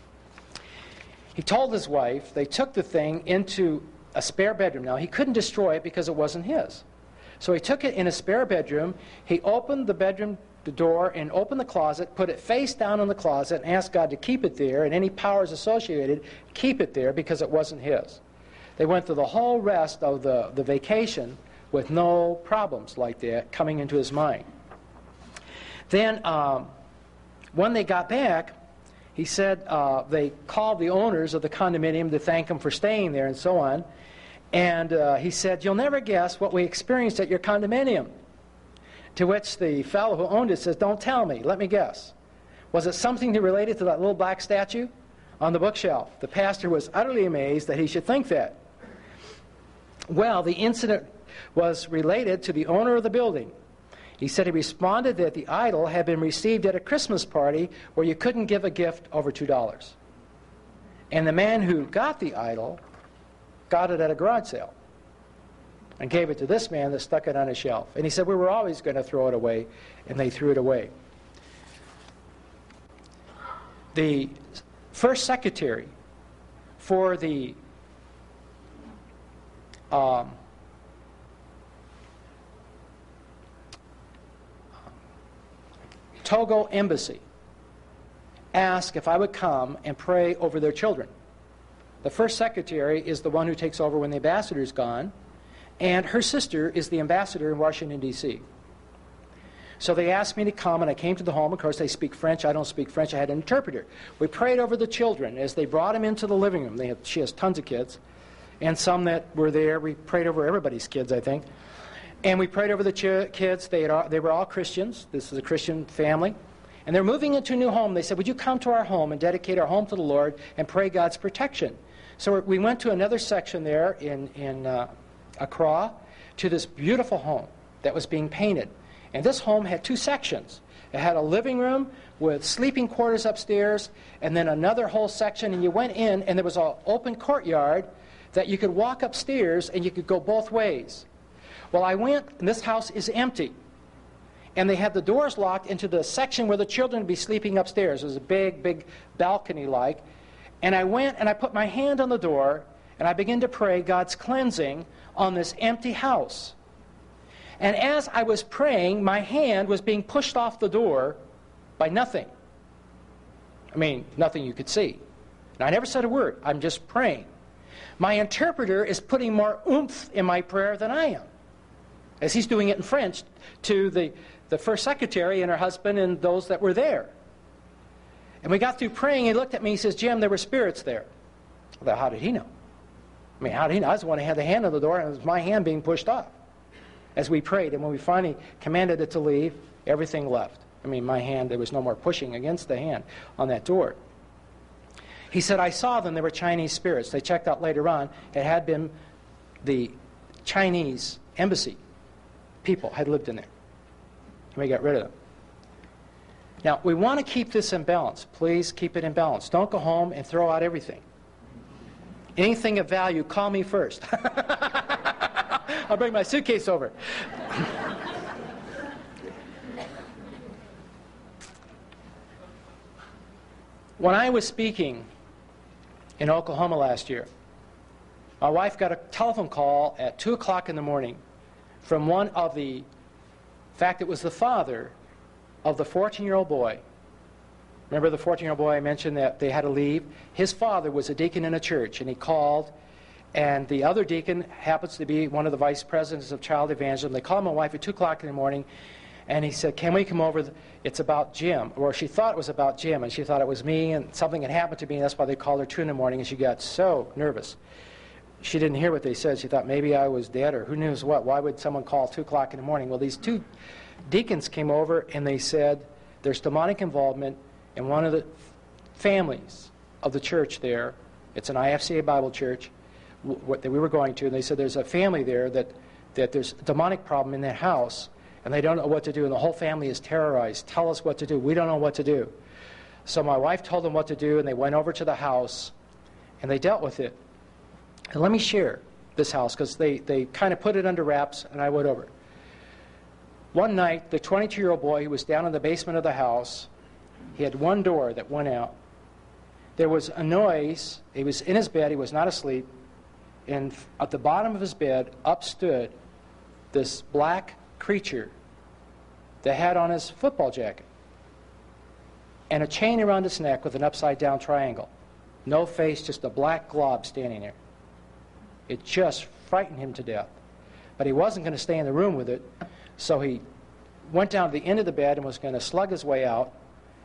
He told his wife, they took the thing into a spare bedroom. Now, he couldn't destroy it because it wasn't his. So he took it in a spare bedroom. He opened the bedroom the door and opened the closet, put it face down in the closet, and asked God to keep it there, and any powers associated, keep it there because it wasn't his. They went through the whole rest of the, the vacation with no problems like that coming into his mind. Then, um, when they got back, He said uh, they called the owners of the condominium to thank them for staying there and so on. And uh, he said, "You'll never guess what we experienced at your condominium." To which the fellow who owned it says, "Don't tell me, let me guess. Was it something related to that little black statue on the bookshelf?" The pastor was utterly amazed that he should think that. Well, the incident was related to the owner of the building. He said he responded that the idol had been received at a Christmas party where you couldn't give a gift over two dollars. And the man who got the idol got it at a garage sale and gave it to this man that stuck it on a shelf. And he said, "We were always going to throw it away," and they threw it away. The first secretary for the um, Togo embassy asked if I would come and pray over their children. The first secretary is the one who takes over when the ambassador's gone, and her sister is the ambassador in Washington, D C So they asked me to come, and I came to the home. Of course, they speak French. I don't speak French. I had an interpreter. We prayed over the children as they brought them into the living room. They have, she has tons of kids, and some that were there. We prayed over everybody's kids, I think. And we prayed over the ch- kids. They, had all, they were all Christians. This is a Christian family. And they're moving into a new home. They said, "Would you come to our home and dedicate our home to the Lord and pray God's protection?" So we went to another section there in, in uh, Accra to this beautiful home that was being painted. And this home had two sections. It had a living room with sleeping quarters upstairs, and then another whole section. And you went in, and there was an open courtyard that you could walk upstairs, and you could go both ways. Well, I went, and this house is empty. And they had the doors locked into the section where the children would be sleeping upstairs. It was a big, big balcony-like. And I went, and I put my hand on the door, and I began to pray God's cleansing on this empty house. And as I was praying, my hand was being pushed off the door by nothing. I mean, nothing you could see. And I never said a word. I'm just praying. My interpreter is putting more oomph in my prayer than I am, as he's doing it in French to the, the first secretary and her husband and those that were there. And we got through praying. He looked at me. He says, "Jim, there were spirits there." Well, how did he know? I mean, how did he know? I was the one who had the hand on the door, and it was my hand being pushed off as we prayed. And when we finally commanded it to leave, everything left. I mean, my hand, there was no more pushing against the hand on that door. He said, "I saw them. They were Chinese spirits." They checked out later on. It had been the Chinese embassy people had lived in there. And we got rid of them. Now, we want to keep this in balance. Please keep it in balance. Don't go home and throw out everything. Anything of value, call me first. I'll bring my suitcase over. When I was speaking in Oklahoma last year, my wife got a telephone call at two o'clock in the morning from one of the, in fact, it was the father of the fourteen-year-old boy. Remember the fourteen-year-old boy I mentioned that they had to leave? His father was a deacon in a church, and he called, and the other deacon happens to be one of the vice presidents of child evangelism. They called my wife at two o'clock in the morning, and he said, "Can we come over? It's about Jim." Or she thought it was about Jim, and she thought it was me, and something had happened to me, and that's why they called her two in the morning, and she got so nervous. She didn't hear what they said. She thought maybe I was dead, or who knows what. Why would someone call two o'clock in the morning? Well, these two deacons came over, and they said there's demonic involvement in one of the families of the church there. It's an I F C A Bible church what that we were going to, and they said there's a family there that, that there's a demonic problem in that house, and they don't know what to do, and the whole family is terrorized. Tell us what to do. We don't know what to do. So my wife told them what to do, and they went over to the house, and they dealt with it. And let me share this house, because they, they kind of put it under wraps, and I went over. One night, the twenty-two-year-old boy who was down in the basement of the house, he had one door that went out. There was a noise. He was in his bed. He was not asleep. And at the bottom of his bed, up stood this black creature that had on his football jacket and a chain around his neck with an upside-down triangle. No face, just a black glob standing there. It just frightened him to death. But he wasn't going to stay in the room with it, so he went down to the end of the bed and was going to slug his way out.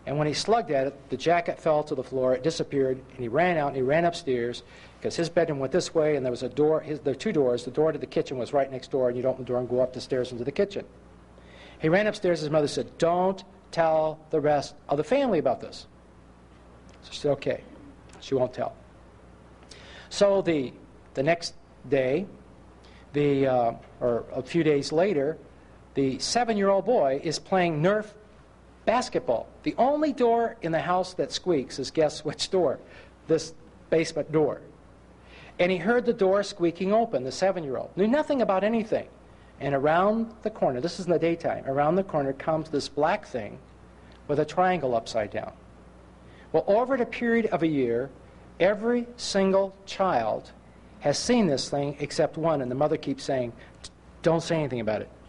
And when he slugged at it, the jacket fell to the floor, it disappeared, and he ran out and he ran upstairs because his bedroom went this way and there was a door, his, there were two doors. The door to the kitchen was right next door, and you'd open the door and go up the stairs into the kitchen. He ran upstairs. His mother said, "Don't tell the rest of the family about this." So she said, "Okay." She won't tell. So the, the next day, the, uh, or a few days later, the seven-year-old boy is playing Nerf basketball. The only door in the house that squeaks is, guess which door? This basement door. And he heard the door squeaking open, the seven-year-old. Knew nothing about anything. And around the corner, this is in the daytime, around the corner comes this black thing with a triangle upside down. Well, over a period of a year, every single child has seen this thing except one, and the mother keeps saying, "Don't say anything about it."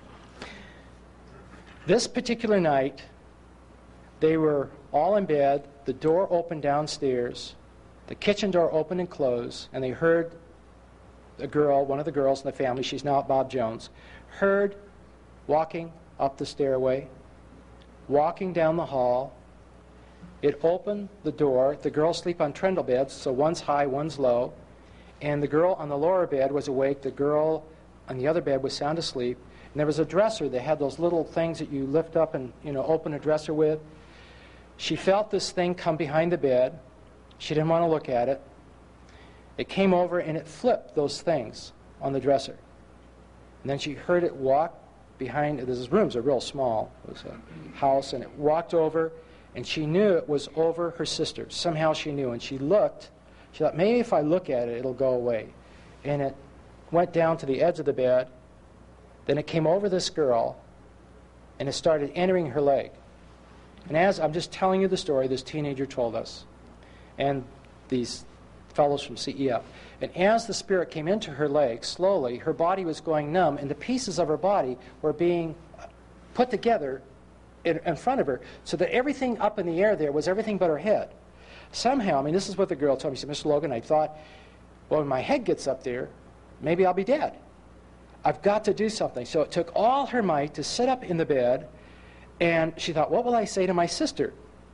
This particular night, they were all in bed, the door opened downstairs, the kitchen door opened and closed, and they heard a girl, one of the girls in the family, she's now at Bob Jones, heard walking up the stairway, walking down the hall. It opened the door. The girls sleep on trundle beds, so one's high, one's low, and the girl on the lower bed was awake. The girl on the other bed was sound asleep. And there was a dresser. They had those little things that you lift up and, you know, open a dresser with. She felt this thing come behind the bed. She didn't want to look at it. It came over and it flipped those things on the dresser. And then she heard it walk behind. These rooms are real small. It was a house, and it walked over, and she knew it was over her sister. Somehow she knew, and she looked. She thought, maybe if I look at it, it'll go away. And it went down to the edge of the bed. Then it came over this girl, and it started entering her leg. And as I'm just telling you the story, this teenager told us, and these fellows from C E F, and as the spirit came into her leg, slowly, her body was going numb, and the pieces of her body were being put together in, in front of her, so that everything up in the air there was everything but her head. Somehow, I mean, this is what the girl told me. She said, "Mister Logan, I thought, well, when my head gets up there, maybe I'll be dead. I've got to do something." So it took all her might to sit up in the bed, and she thought, what will I say to my sister?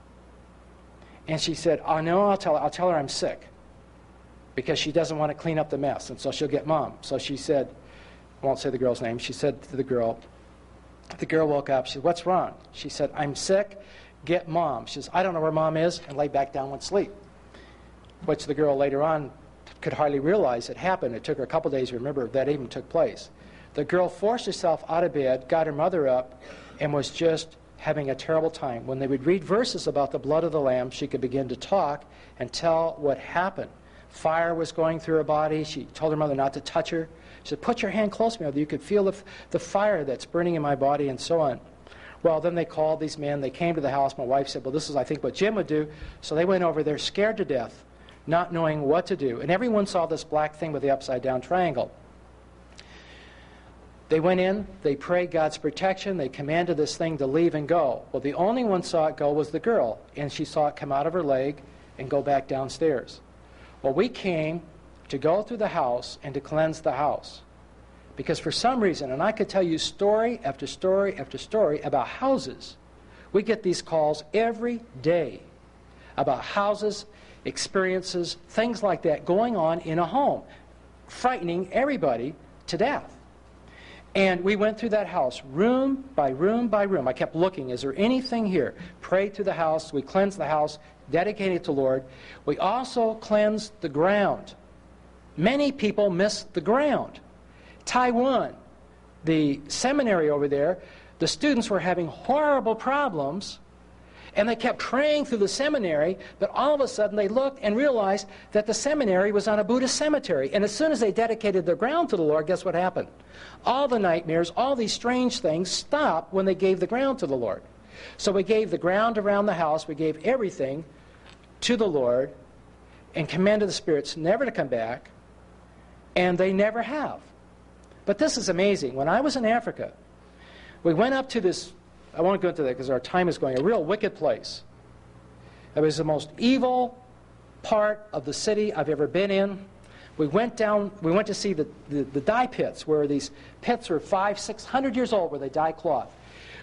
And she said, "Oh, no, I'll tell her, I'll tell her I'm sick, because she doesn't want to clean up the mess, and so she'll get Mom." So she said, I won't say the girl's name, she said to the girl, the girl woke up, she said, "What's wrong?" She said, "I'm sick, get Mom." She says, "I don't know where Mom is," and lay back down, went to sleep. Which the girl later on could hardly realize it happened. It took her a couple days to remember that even took place. The girl forced herself out of bed, got her mother up, and was just having a terrible time. When they would read verses about the blood of the Lamb, she could begin to talk and tell what happened. Fire was going through her body. She told her mother not to touch her. She said, "Put your hand close to me, mother. You could feel the, f the fire that's burning in my body," and so on. Well, then they called these men. They came to the house. My wife said, "Well, this is, I think, what Jim would do." So they went over there scared to death, not knowing what to do. And everyone saw this black thing with the upside-down triangle. They went in, they prayed God's protection, they commanded this thing to leave and go. Well, the only one saw it go was the girl, and she saw it come out of her leg and go back downstairs. Well, we came to go through the house and to cleanse the house. Because for some reason, and I could tell you story after story after story about houses, we get these calls every day about houses, experiences, things like that going on in a home, frightening everybody to death. And we went through that house, room by room by room. I kept looking, is there anything here? Prayed through the house. We cleansed the house, dedicated it to the Lord. We also cleansed the ground. Many people miss the ground. Taiwan, the seminary over there, the students were having horrible problems, and they kept praying through the seminary, but all of a sudden they looked and realized that the seminary was on a Buddhist cemetery. And as soon as they dedicated their ground to the Lord, guess what happened? All the nightmares, all these strange things stopped when they gave the ground to the Lord. So we gave the ground around the house, we gave everything to the Lord, and commanded the spirits never to come back, and they never have. But this is amazing. When I was in Africa, we went up to this, I won't go into that because our time is going, a real wicked place. It was the most evil part of the city I've ever been in. We went down, we went to see the, the, the dye pits, where these pits were five, six hundred years old, where they dye cloth.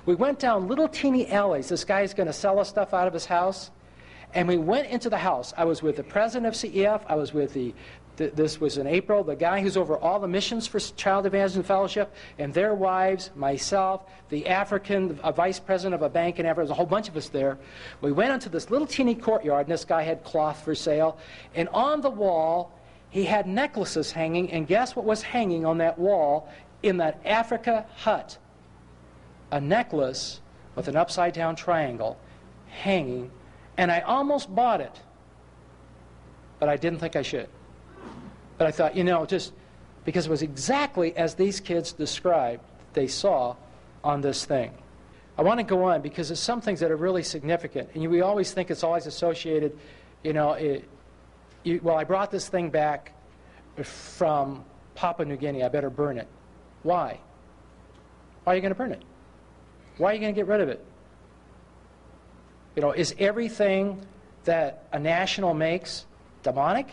We went down little teeny alleys. This guy's going to sell us stuff out of his house. And we went into the house. I was with the president of C E F. I was with the, the this was in April, the guy who's over all the missions for Child Evangelism Fellowship, and their wives, myself, the African a vice president of a bank in Africa. There's a whole bunch of us there. We went into this little teeny courtyard, and this guy had cloth for sale. And on the wall, he had necklaces hanging, and guess what was hanging on that wall in that Africa hut? A necklace with an upside-down triangle hanging. And I almost bought it, but I didn't think I should. But I thought, you know, just because it was exactly as these kids described they saw on this thing. I want to go on because there's some things that are really significant. And we always think it's always associated, you know, it, you, well, I brought this thing back from Papua New Guinea. I better burn it. Why? Why are you going to burn it? Why are you going to get rid of it? You know, is everything that a national makes demonic?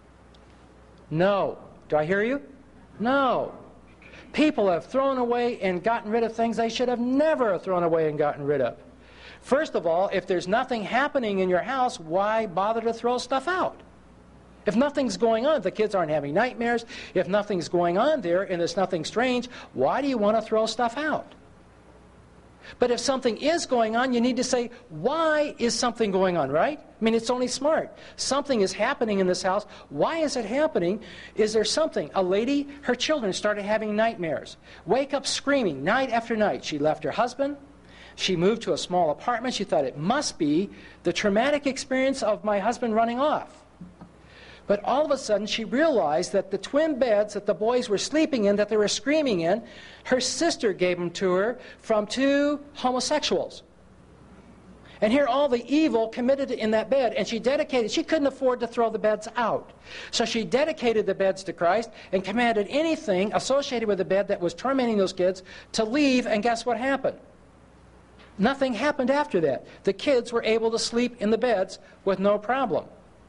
No. Do I hear you? No. People have thrown away and gotten rid of things they should have never thrown away and gotten rid of. First of all, if there's nothing happening in your house, why bother to throw stuff out? If nothing's going on, if the kids aren't having nightmares, if nothing's going on there and there's nothing strange, why do you want to throw stuff out? But if something is going on, you need to say, why is something going on, right? I mean, it's only smart. Something is happening in this house. Why is it happening? Is there something? A lady, her children started having nightmares. Wake up screaming night after night. She left her husband. She moved to a small apartment. She thought it must be the traumatic experience of my husband running off. But all of a sudden, she realized that the twin beds that the boys were sleeping in, that they were screaming in, her sister gave them to her from two homosexuals. And here all the evil committed in that bed. And she dedicated, she couldn't afford to throw the beds out. So she dedicated the beds to Christ and commanded anything associated with the bed that was tormenting those kids to leave. And guess what happened? Nothing happened after that. The kids were able to sleep in the beds with no problem.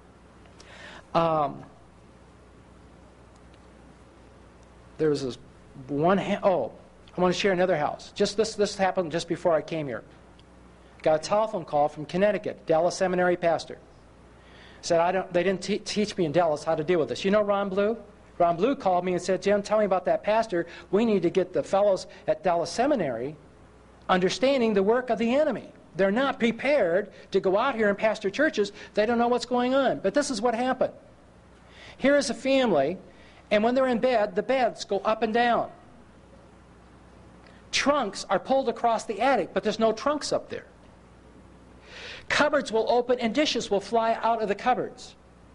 Um, there was this one, ha oh, I want to share another house. Just this, this happened just before I came here. Got a telephone call from Connecticut, Dallas Seminary pastor. Said, I don't, they didn't te teach me in Dallas how to deal with this. You know Ron Blue? Ron Blue called me and said, Jim, tell me about that pastor. We need to get the fellows at Dallas Seminary understanding the work of the enemy. They're not prepared to go out here and pastor churches. They don't know what's going on. But this is what happened. Here is a family, and when they're in bed, the beds go up and down. Trunks are pulled across the attic, but there's no trunks up there. Cupboards will open and dishes will fly out of the cupboards.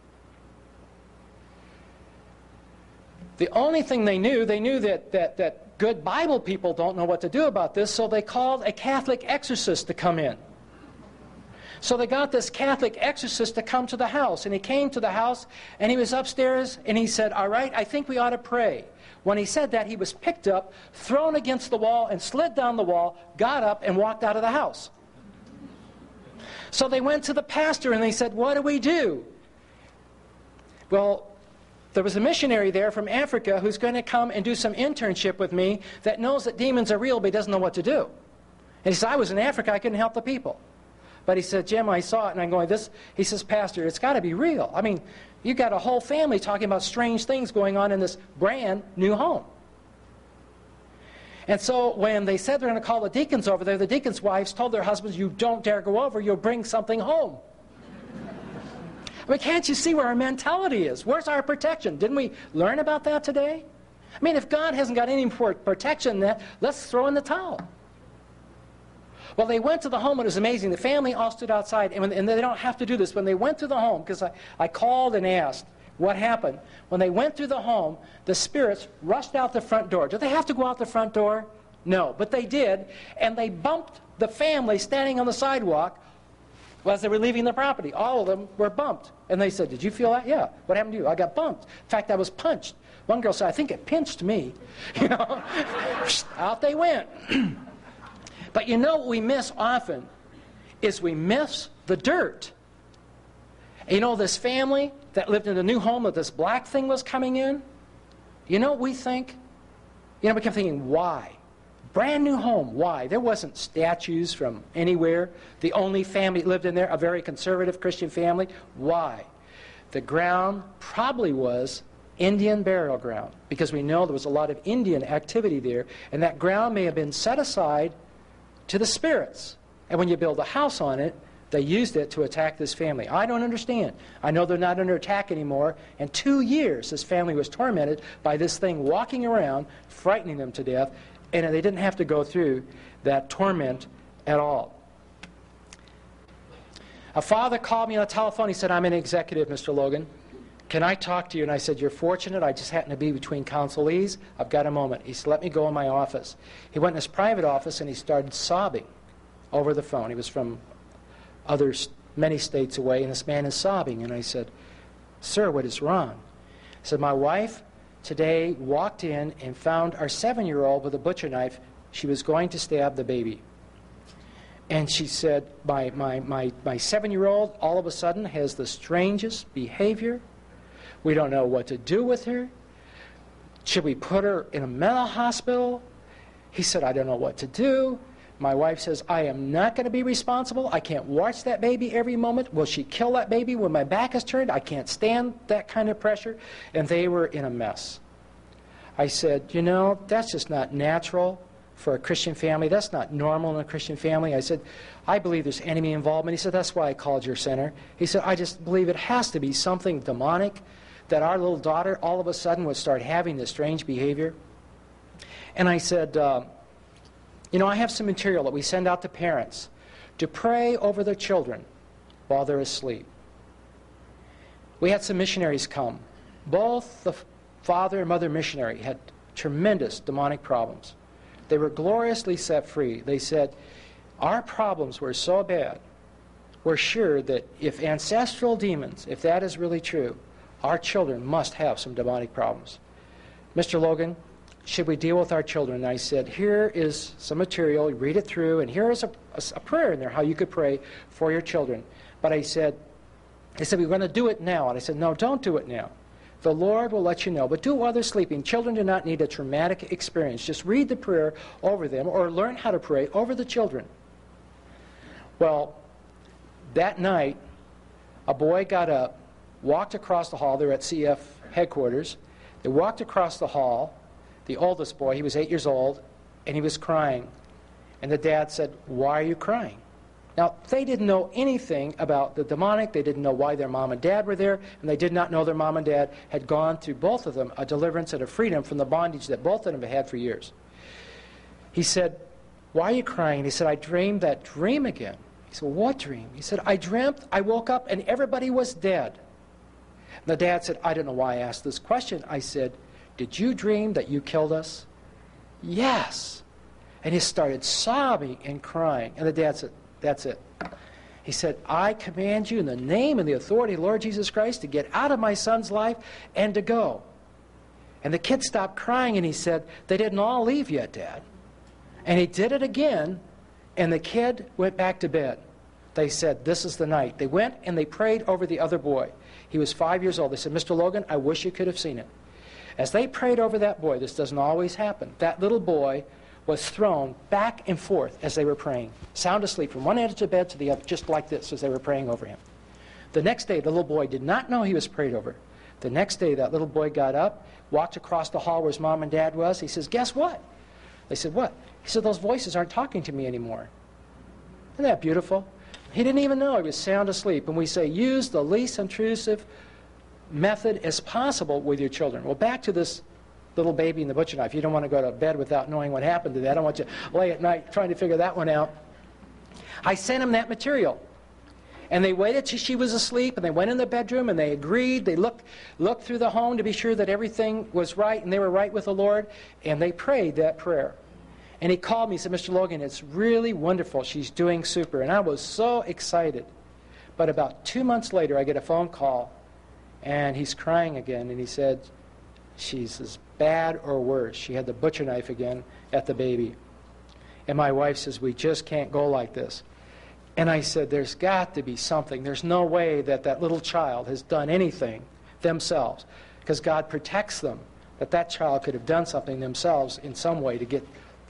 The only thing they knew, they knew that, that, that good Bible people don't know what to do about this, so they called a Catholic exorcist to come in. So they got this Catholic exorcist to come to the house, and he came to the house, and he was upstairs, and he said, all right, I think we ought to pray. When he said that, he was picked up, thrown against the wall, and slid down the wall, got up, and walked out of the house. So they went to the pastor, and they said, what do we do? Well, there was a missionary there from Africa who's going to come and do some internship with me that knows that demons are real, but he doesn't know what to do. And he said, I was in Africa, I couldn't help the people. But he said, Jim, I saw it, and I'm going, this, he says, Pastor, it's got to be real. I mean, you've got a whole family talking about strange things going on in this brand new home. And so when they said they're going to call the deacons over there, the deacons' wives told their husbands, you don't dare go over, you'll bring something home. I mean, can't you see where our mentality is? Where's our protection? Didn't we learn about that today? I mean, if God hasn't got any protection, that let's throw in the towel. Well, they went to the home, and it was amazing. The family all stood outside, and, when, and they don't have to do this. When they went to the home, because I, I called and asked what happened. When they went through the home, the spirits rushed out the front door. Do they have to go out the front door? No, but they did, and they bumped the family standing on the sidewalk as they were leaving the property. All of them were bumped. And they said, did you feel that? Yeah. What happened to you? I got bumped. In fact, I was punched. One girl said, I think it pinched me. You know, out they went. But you know what we miss often is we miss the dirt. And you know this family that lived in the new home that this black thing was coming in? You know what we think? You know, we kept thinking, why? Brand new home. Why? There wasn't statues from anywhere. The only family that lived in there, a very conservative Christian family. Why? The ground probably was Indian burial ground, because we know there was a lot of Indian activity there, and that ground may have been set aside to the spirits. And when you build a house on it, they used it to attack this family. I don't understand. I know they're not under attack anymore. And two years this family was tormented by this thing walking around, frightening them to death, and they didn't have to go through that torment at all. A father called me on the telephone. He said, I'm an executive, Mister Logan. Can I talk to you? And I said, you're fortunate. I just happen to be between counselees. I've got a moment. He said, let me go in my office. He went in his private office and he started sobbing over the phone. He was from other many states away, and this man is sobbing. And I said, sir, what is wrong? He said, my wife today walked in and found our seven-year-old with a butcher knife. She was going to stab the baby. And she said, my, my, my, my seven-year-old all of a sudden has the strangest behavior. We don't know what to do with her. Should we put her in a mental hospital? He said, I don't know what to do. My wife says, I am not going to be responsible. I can't watch that baby every moment. Will she kill that baby when my back is turned? I can't stand that kind of pressure. And they were in a mess. I said, you know, that's just not natural for a Christian family. That's not normal in a Christian family. I said, I believe there's enemy involvement. He said, that's why I called your center. He said, I just believe it has to be something demonic, that our little daughter all of a sudden would start having this strange behavior. And I said, uh, you know, I have some material that we send out to parents to pray over their children while they're asleep. We had some missionaries come. Both the father and mother missionary had tremendous demonic problems. They were gloriously set free. They said, our problems were so bad, we're sure that if ancestral demons, if that is really true, our children must have some demonic problems. Mister Logan, should we deal with our children? And I said, here is some material, read it through, and here is a, a, a prayer in there, how you could pray for your children. But I said, they said, we're going to do it now. And I said, no, don't do it now. The Lord will let you know. But do while they're sleeping. Children do not need a traumatic experience. Just read the prayer over them, or learn how to pray over the children. Well, that night, a boy got up, walked across the hall. They were at C F headquarters. They walked across the hall. The oldest boy, he was eight years old, and he was crying. And the dad said, why are you crying? Now, they didn't know anything about the demonic. They didn't know why their mom and dad were there, and they did not know their mom and dad had gone through, both of them, a deliverance and a freedom from the bondage that both of them had had for years. He said, why are you crying? He said, I dreamed that dream again. He said, what dream? He said, I dreamt, I woke up, and everybody was dead. And the dad said, I don't know why I asked this question. I said, did you dream that you killed us? Yes. And he started sobbing and crying. And the dad said, that's it. He said, I command you in the name and the authority of the Lord Jesus Christ to get out of my son's life and to go. And the kid stopped crying and he said, they didn't all leave yet, Dad. And he did it again, and the kid went back to bed. They said, this is the night. They went and they prayed over the other boy. He was five years old. They said, Mister Logan, I wish you could have seen it. As they prayed over that boy, this doesn't always happen, that little boy was thrown back and forth as they were praying, sound asleep from one end of the bed to the other, just like this as they were praying over him. The next day, the little boy did not know he was prayed over. The next day, that little boy got up, walked across the hall where his mom and dad was. He says, guess what? They said, what? He said, those voices aren't talking to me anymore. Isn't that beautiful? He didn't even know he was sound asleep. And we say, use the least intrusive method as possible with your children. Well, back to this little baby in the butcher knife. You don't want to go to bed without knowing what happened to that. I don't want you to lay at night trying to figure that one out. I sent him that material. And they waited till she was asleep, and they went in the bedroom, and they agreed. They looked, looked through the home to be sure that everything was right, and they were right with the Lord, and they prayed that prayer. And he called me and said, Mister Logan, it's really wonderful. She's doing super. And I was so excited. But about two months later, I get a phone call, and he's crying again, and he said, she's as bad or worse. She had the butcher knife again at the baby. And my wife says, we just can't go like this. And I said, there's got to be something. There's no way that that little child has done anything themselves, because God protects them, that that child could have done something themselves in some way to get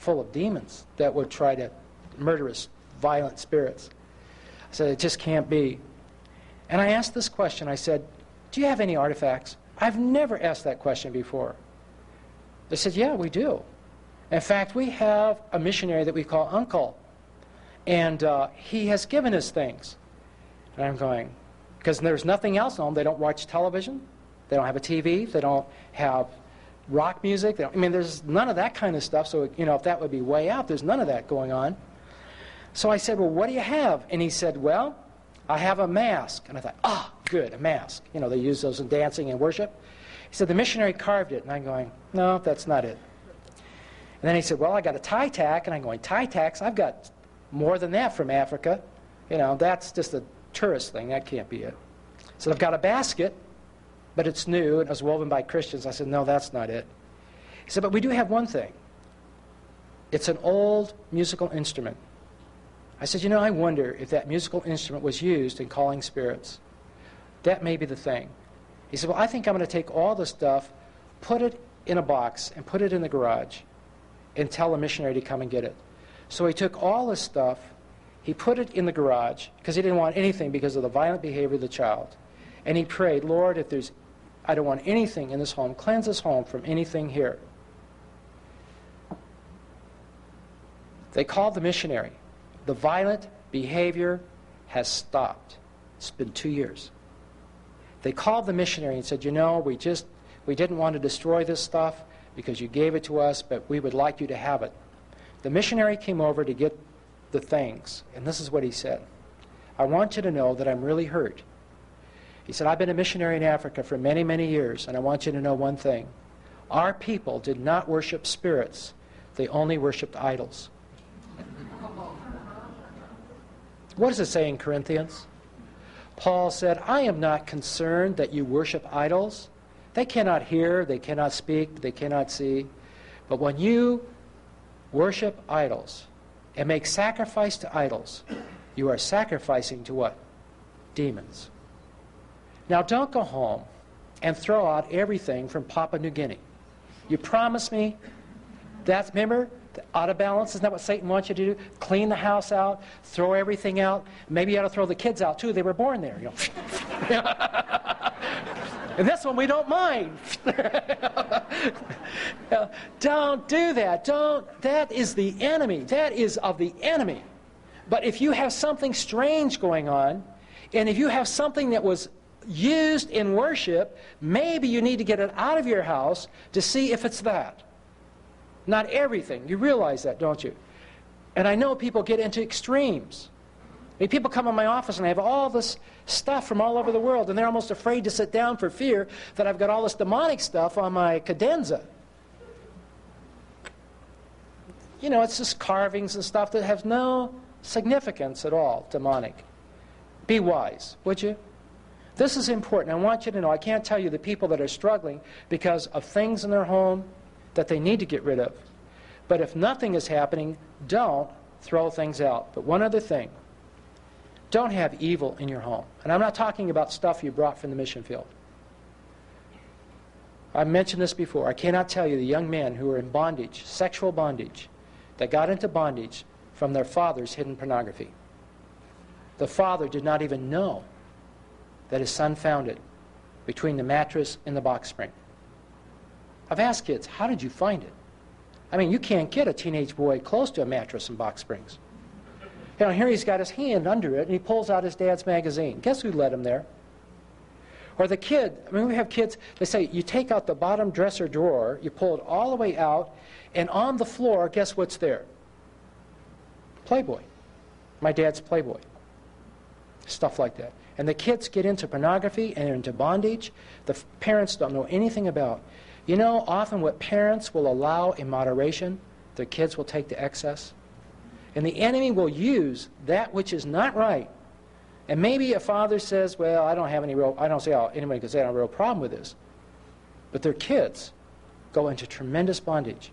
full of demons that would try to murderous, violent spirits. I said, it just can't be. And I asked this question. I said, do you have any artifacts? I've never asked that question before. They said, yeah, we do. In fact, we have a missionary that we call Uncle. And uh, he has given us things. And I'm going, because there's nothing else on them. They don't watch television. They don't have a T V. They don't have rock music. They don't, I mean, there's none of that kind of stuff. So, you know, if that would be way out, there's none of that going on. So I said, well, what do you have? And he said, well, I have a mask. And I thought, ah, oh, good, a mask. You know, they use those in dancing and worship. He said, the missionary carved it. And I'm going, no, that's not it. And then he said, well, I got a tie tack. And I'm going, tie tacks? I've got more than that from Africa. You know, that's just a tourist thing. That can't be it. He said, I've got a basket, but it's new, and it was woven by Christians. I said, no, that's not it. He said, but we do have one thing. It's an old musical instrument. I said, you know, I wonder if that musical instrument was used in calling spirits. That may be the thing. He said, well, I think I'm going to take all the stuff, put it in a box, and put it in the garage, and tell a missionary to come and get it. So he took all this stuff, he put it in the garage, because he didn't want anything because of the violent behavior of the child. And he prayed, Lord, if there's, I don't want anything in this home, cleanse this home from anything here. They called the missionary. The violent behavior has stopped. It's been two years. They called the missionary and said, you know, we just, we didn't want to destroy this stuff because you gave it to us, but we would like you to have it. The missionary came over to get the things, and this is what he said. I want you to know that I'm really hurt. He said, I've been a missionary in Africa for many, many years, and I want you to know one thing. Our people did not worship spirits. They only worshipped idols. What does it say in Corinthians? Paul said, I am not concerned that you worship idols. They cannot hear, they cannot speak, they cannot see. But when you worship idols and make sacrifice to idols, you are sacrificing to what? Demons. Now don't go home and throw out everything from Papua New Guinea. You promise me that's, remember, out of balance, isn't that what Satan wants you to do? Clean the house out, throw everything out. Maybe you ought to throw the kids out too. They were born there, you know. And this one we don't mind. Don't do that. Don't. That is the enemy. That is of the enemy. But if you have something strange going on, and if you have something that was used in worship, maybe you need to get it out of your house to see if it's that. Not everything. You realize that, don't you? And I know people get into extremes. I mean, people come in my office and I have all this stuff from all over the world, and they're almost afraid to sit down for fear that I've got all this demonic stuff on my cadenza. You know, it's just carvings and stuff that have no significance at all, demonic. Be wise, would you? This is important. I want you to know, I can't tell you the people that are struggling because of things in their home that they need to get rid of. But if nothing is happening, don't throw things out. But one other thing. Don't have evil in your home. And I'm not talking about stuff you brought from the mission field. I've mentioned this before. I cannot tell you the young men who were in bondage, sexual bondage, that got into bondage from their father's hidden pornography. The father did not even know that his son found it between the mattress and the box spring. I've asked kids, how did you find it? I mean, you can't get a teenage boy close to a mattress and box springs. You know, here he's got his hand under it, and he pulls out his dad's magazine. Guess who let him there? Or the kid, I mean, we have kids, they say, you take out the bottom dresser drawer, you pull it all the way out, and on the floor, guess what's there? Playboy. My dad's Playboy. Stuff like that. And the kids get into pornography and into bondage the f- parents don't know anything about. You know, often what parents will allow in moderation, their kids will take to excess. And the enemy will use that which is not right. And maybe a father says, well, I don't have any real, I don't see how anybody can say I don't have a real problem with this. But their kids go into tremendous bondage.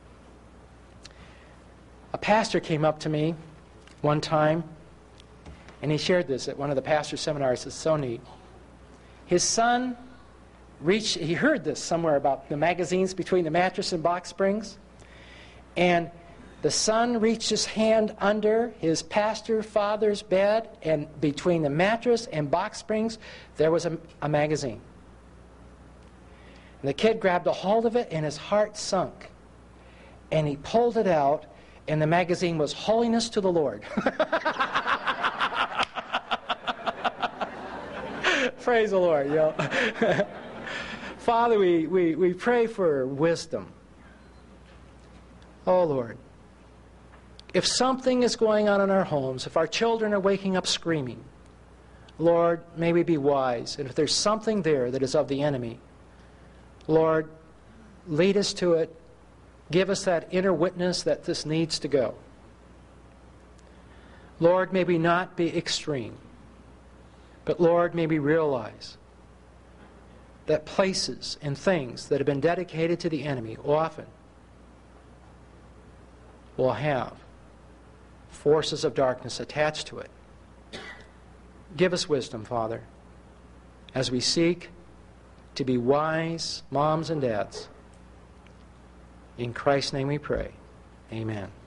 A pastor came up to me one time, and he shared this at one of the pastor seminars. It's so neat. His son reached, he heard this somewhere about the magazines between the mattress and box springs. And The son reached his hand under his pastor father's bed, and between the mattress and box springs, there was a, a magazine. And the kid grabbed a hold of it, and his heart sunk. And he pulled it out, and the magazine was Holiness to the Lord. Praise the Lord, you know. Father, we, we, we pray for wisdom. Oh, Lord. If something is going on in our homes, if our children are waking up screaming, Lord, may we be wise. And if there's something there that is of the enemy, Lord, lead us to it. Give us that inner witness that this needs to go. Lord, may we not be extreme. But Lord, may we realize that places and things that have been dedicated to the enemy often will have forces of darkness attached to it. Give us wisdom, Father, as we seek to be wise moms and dads. In Christ's name we pray. Amen.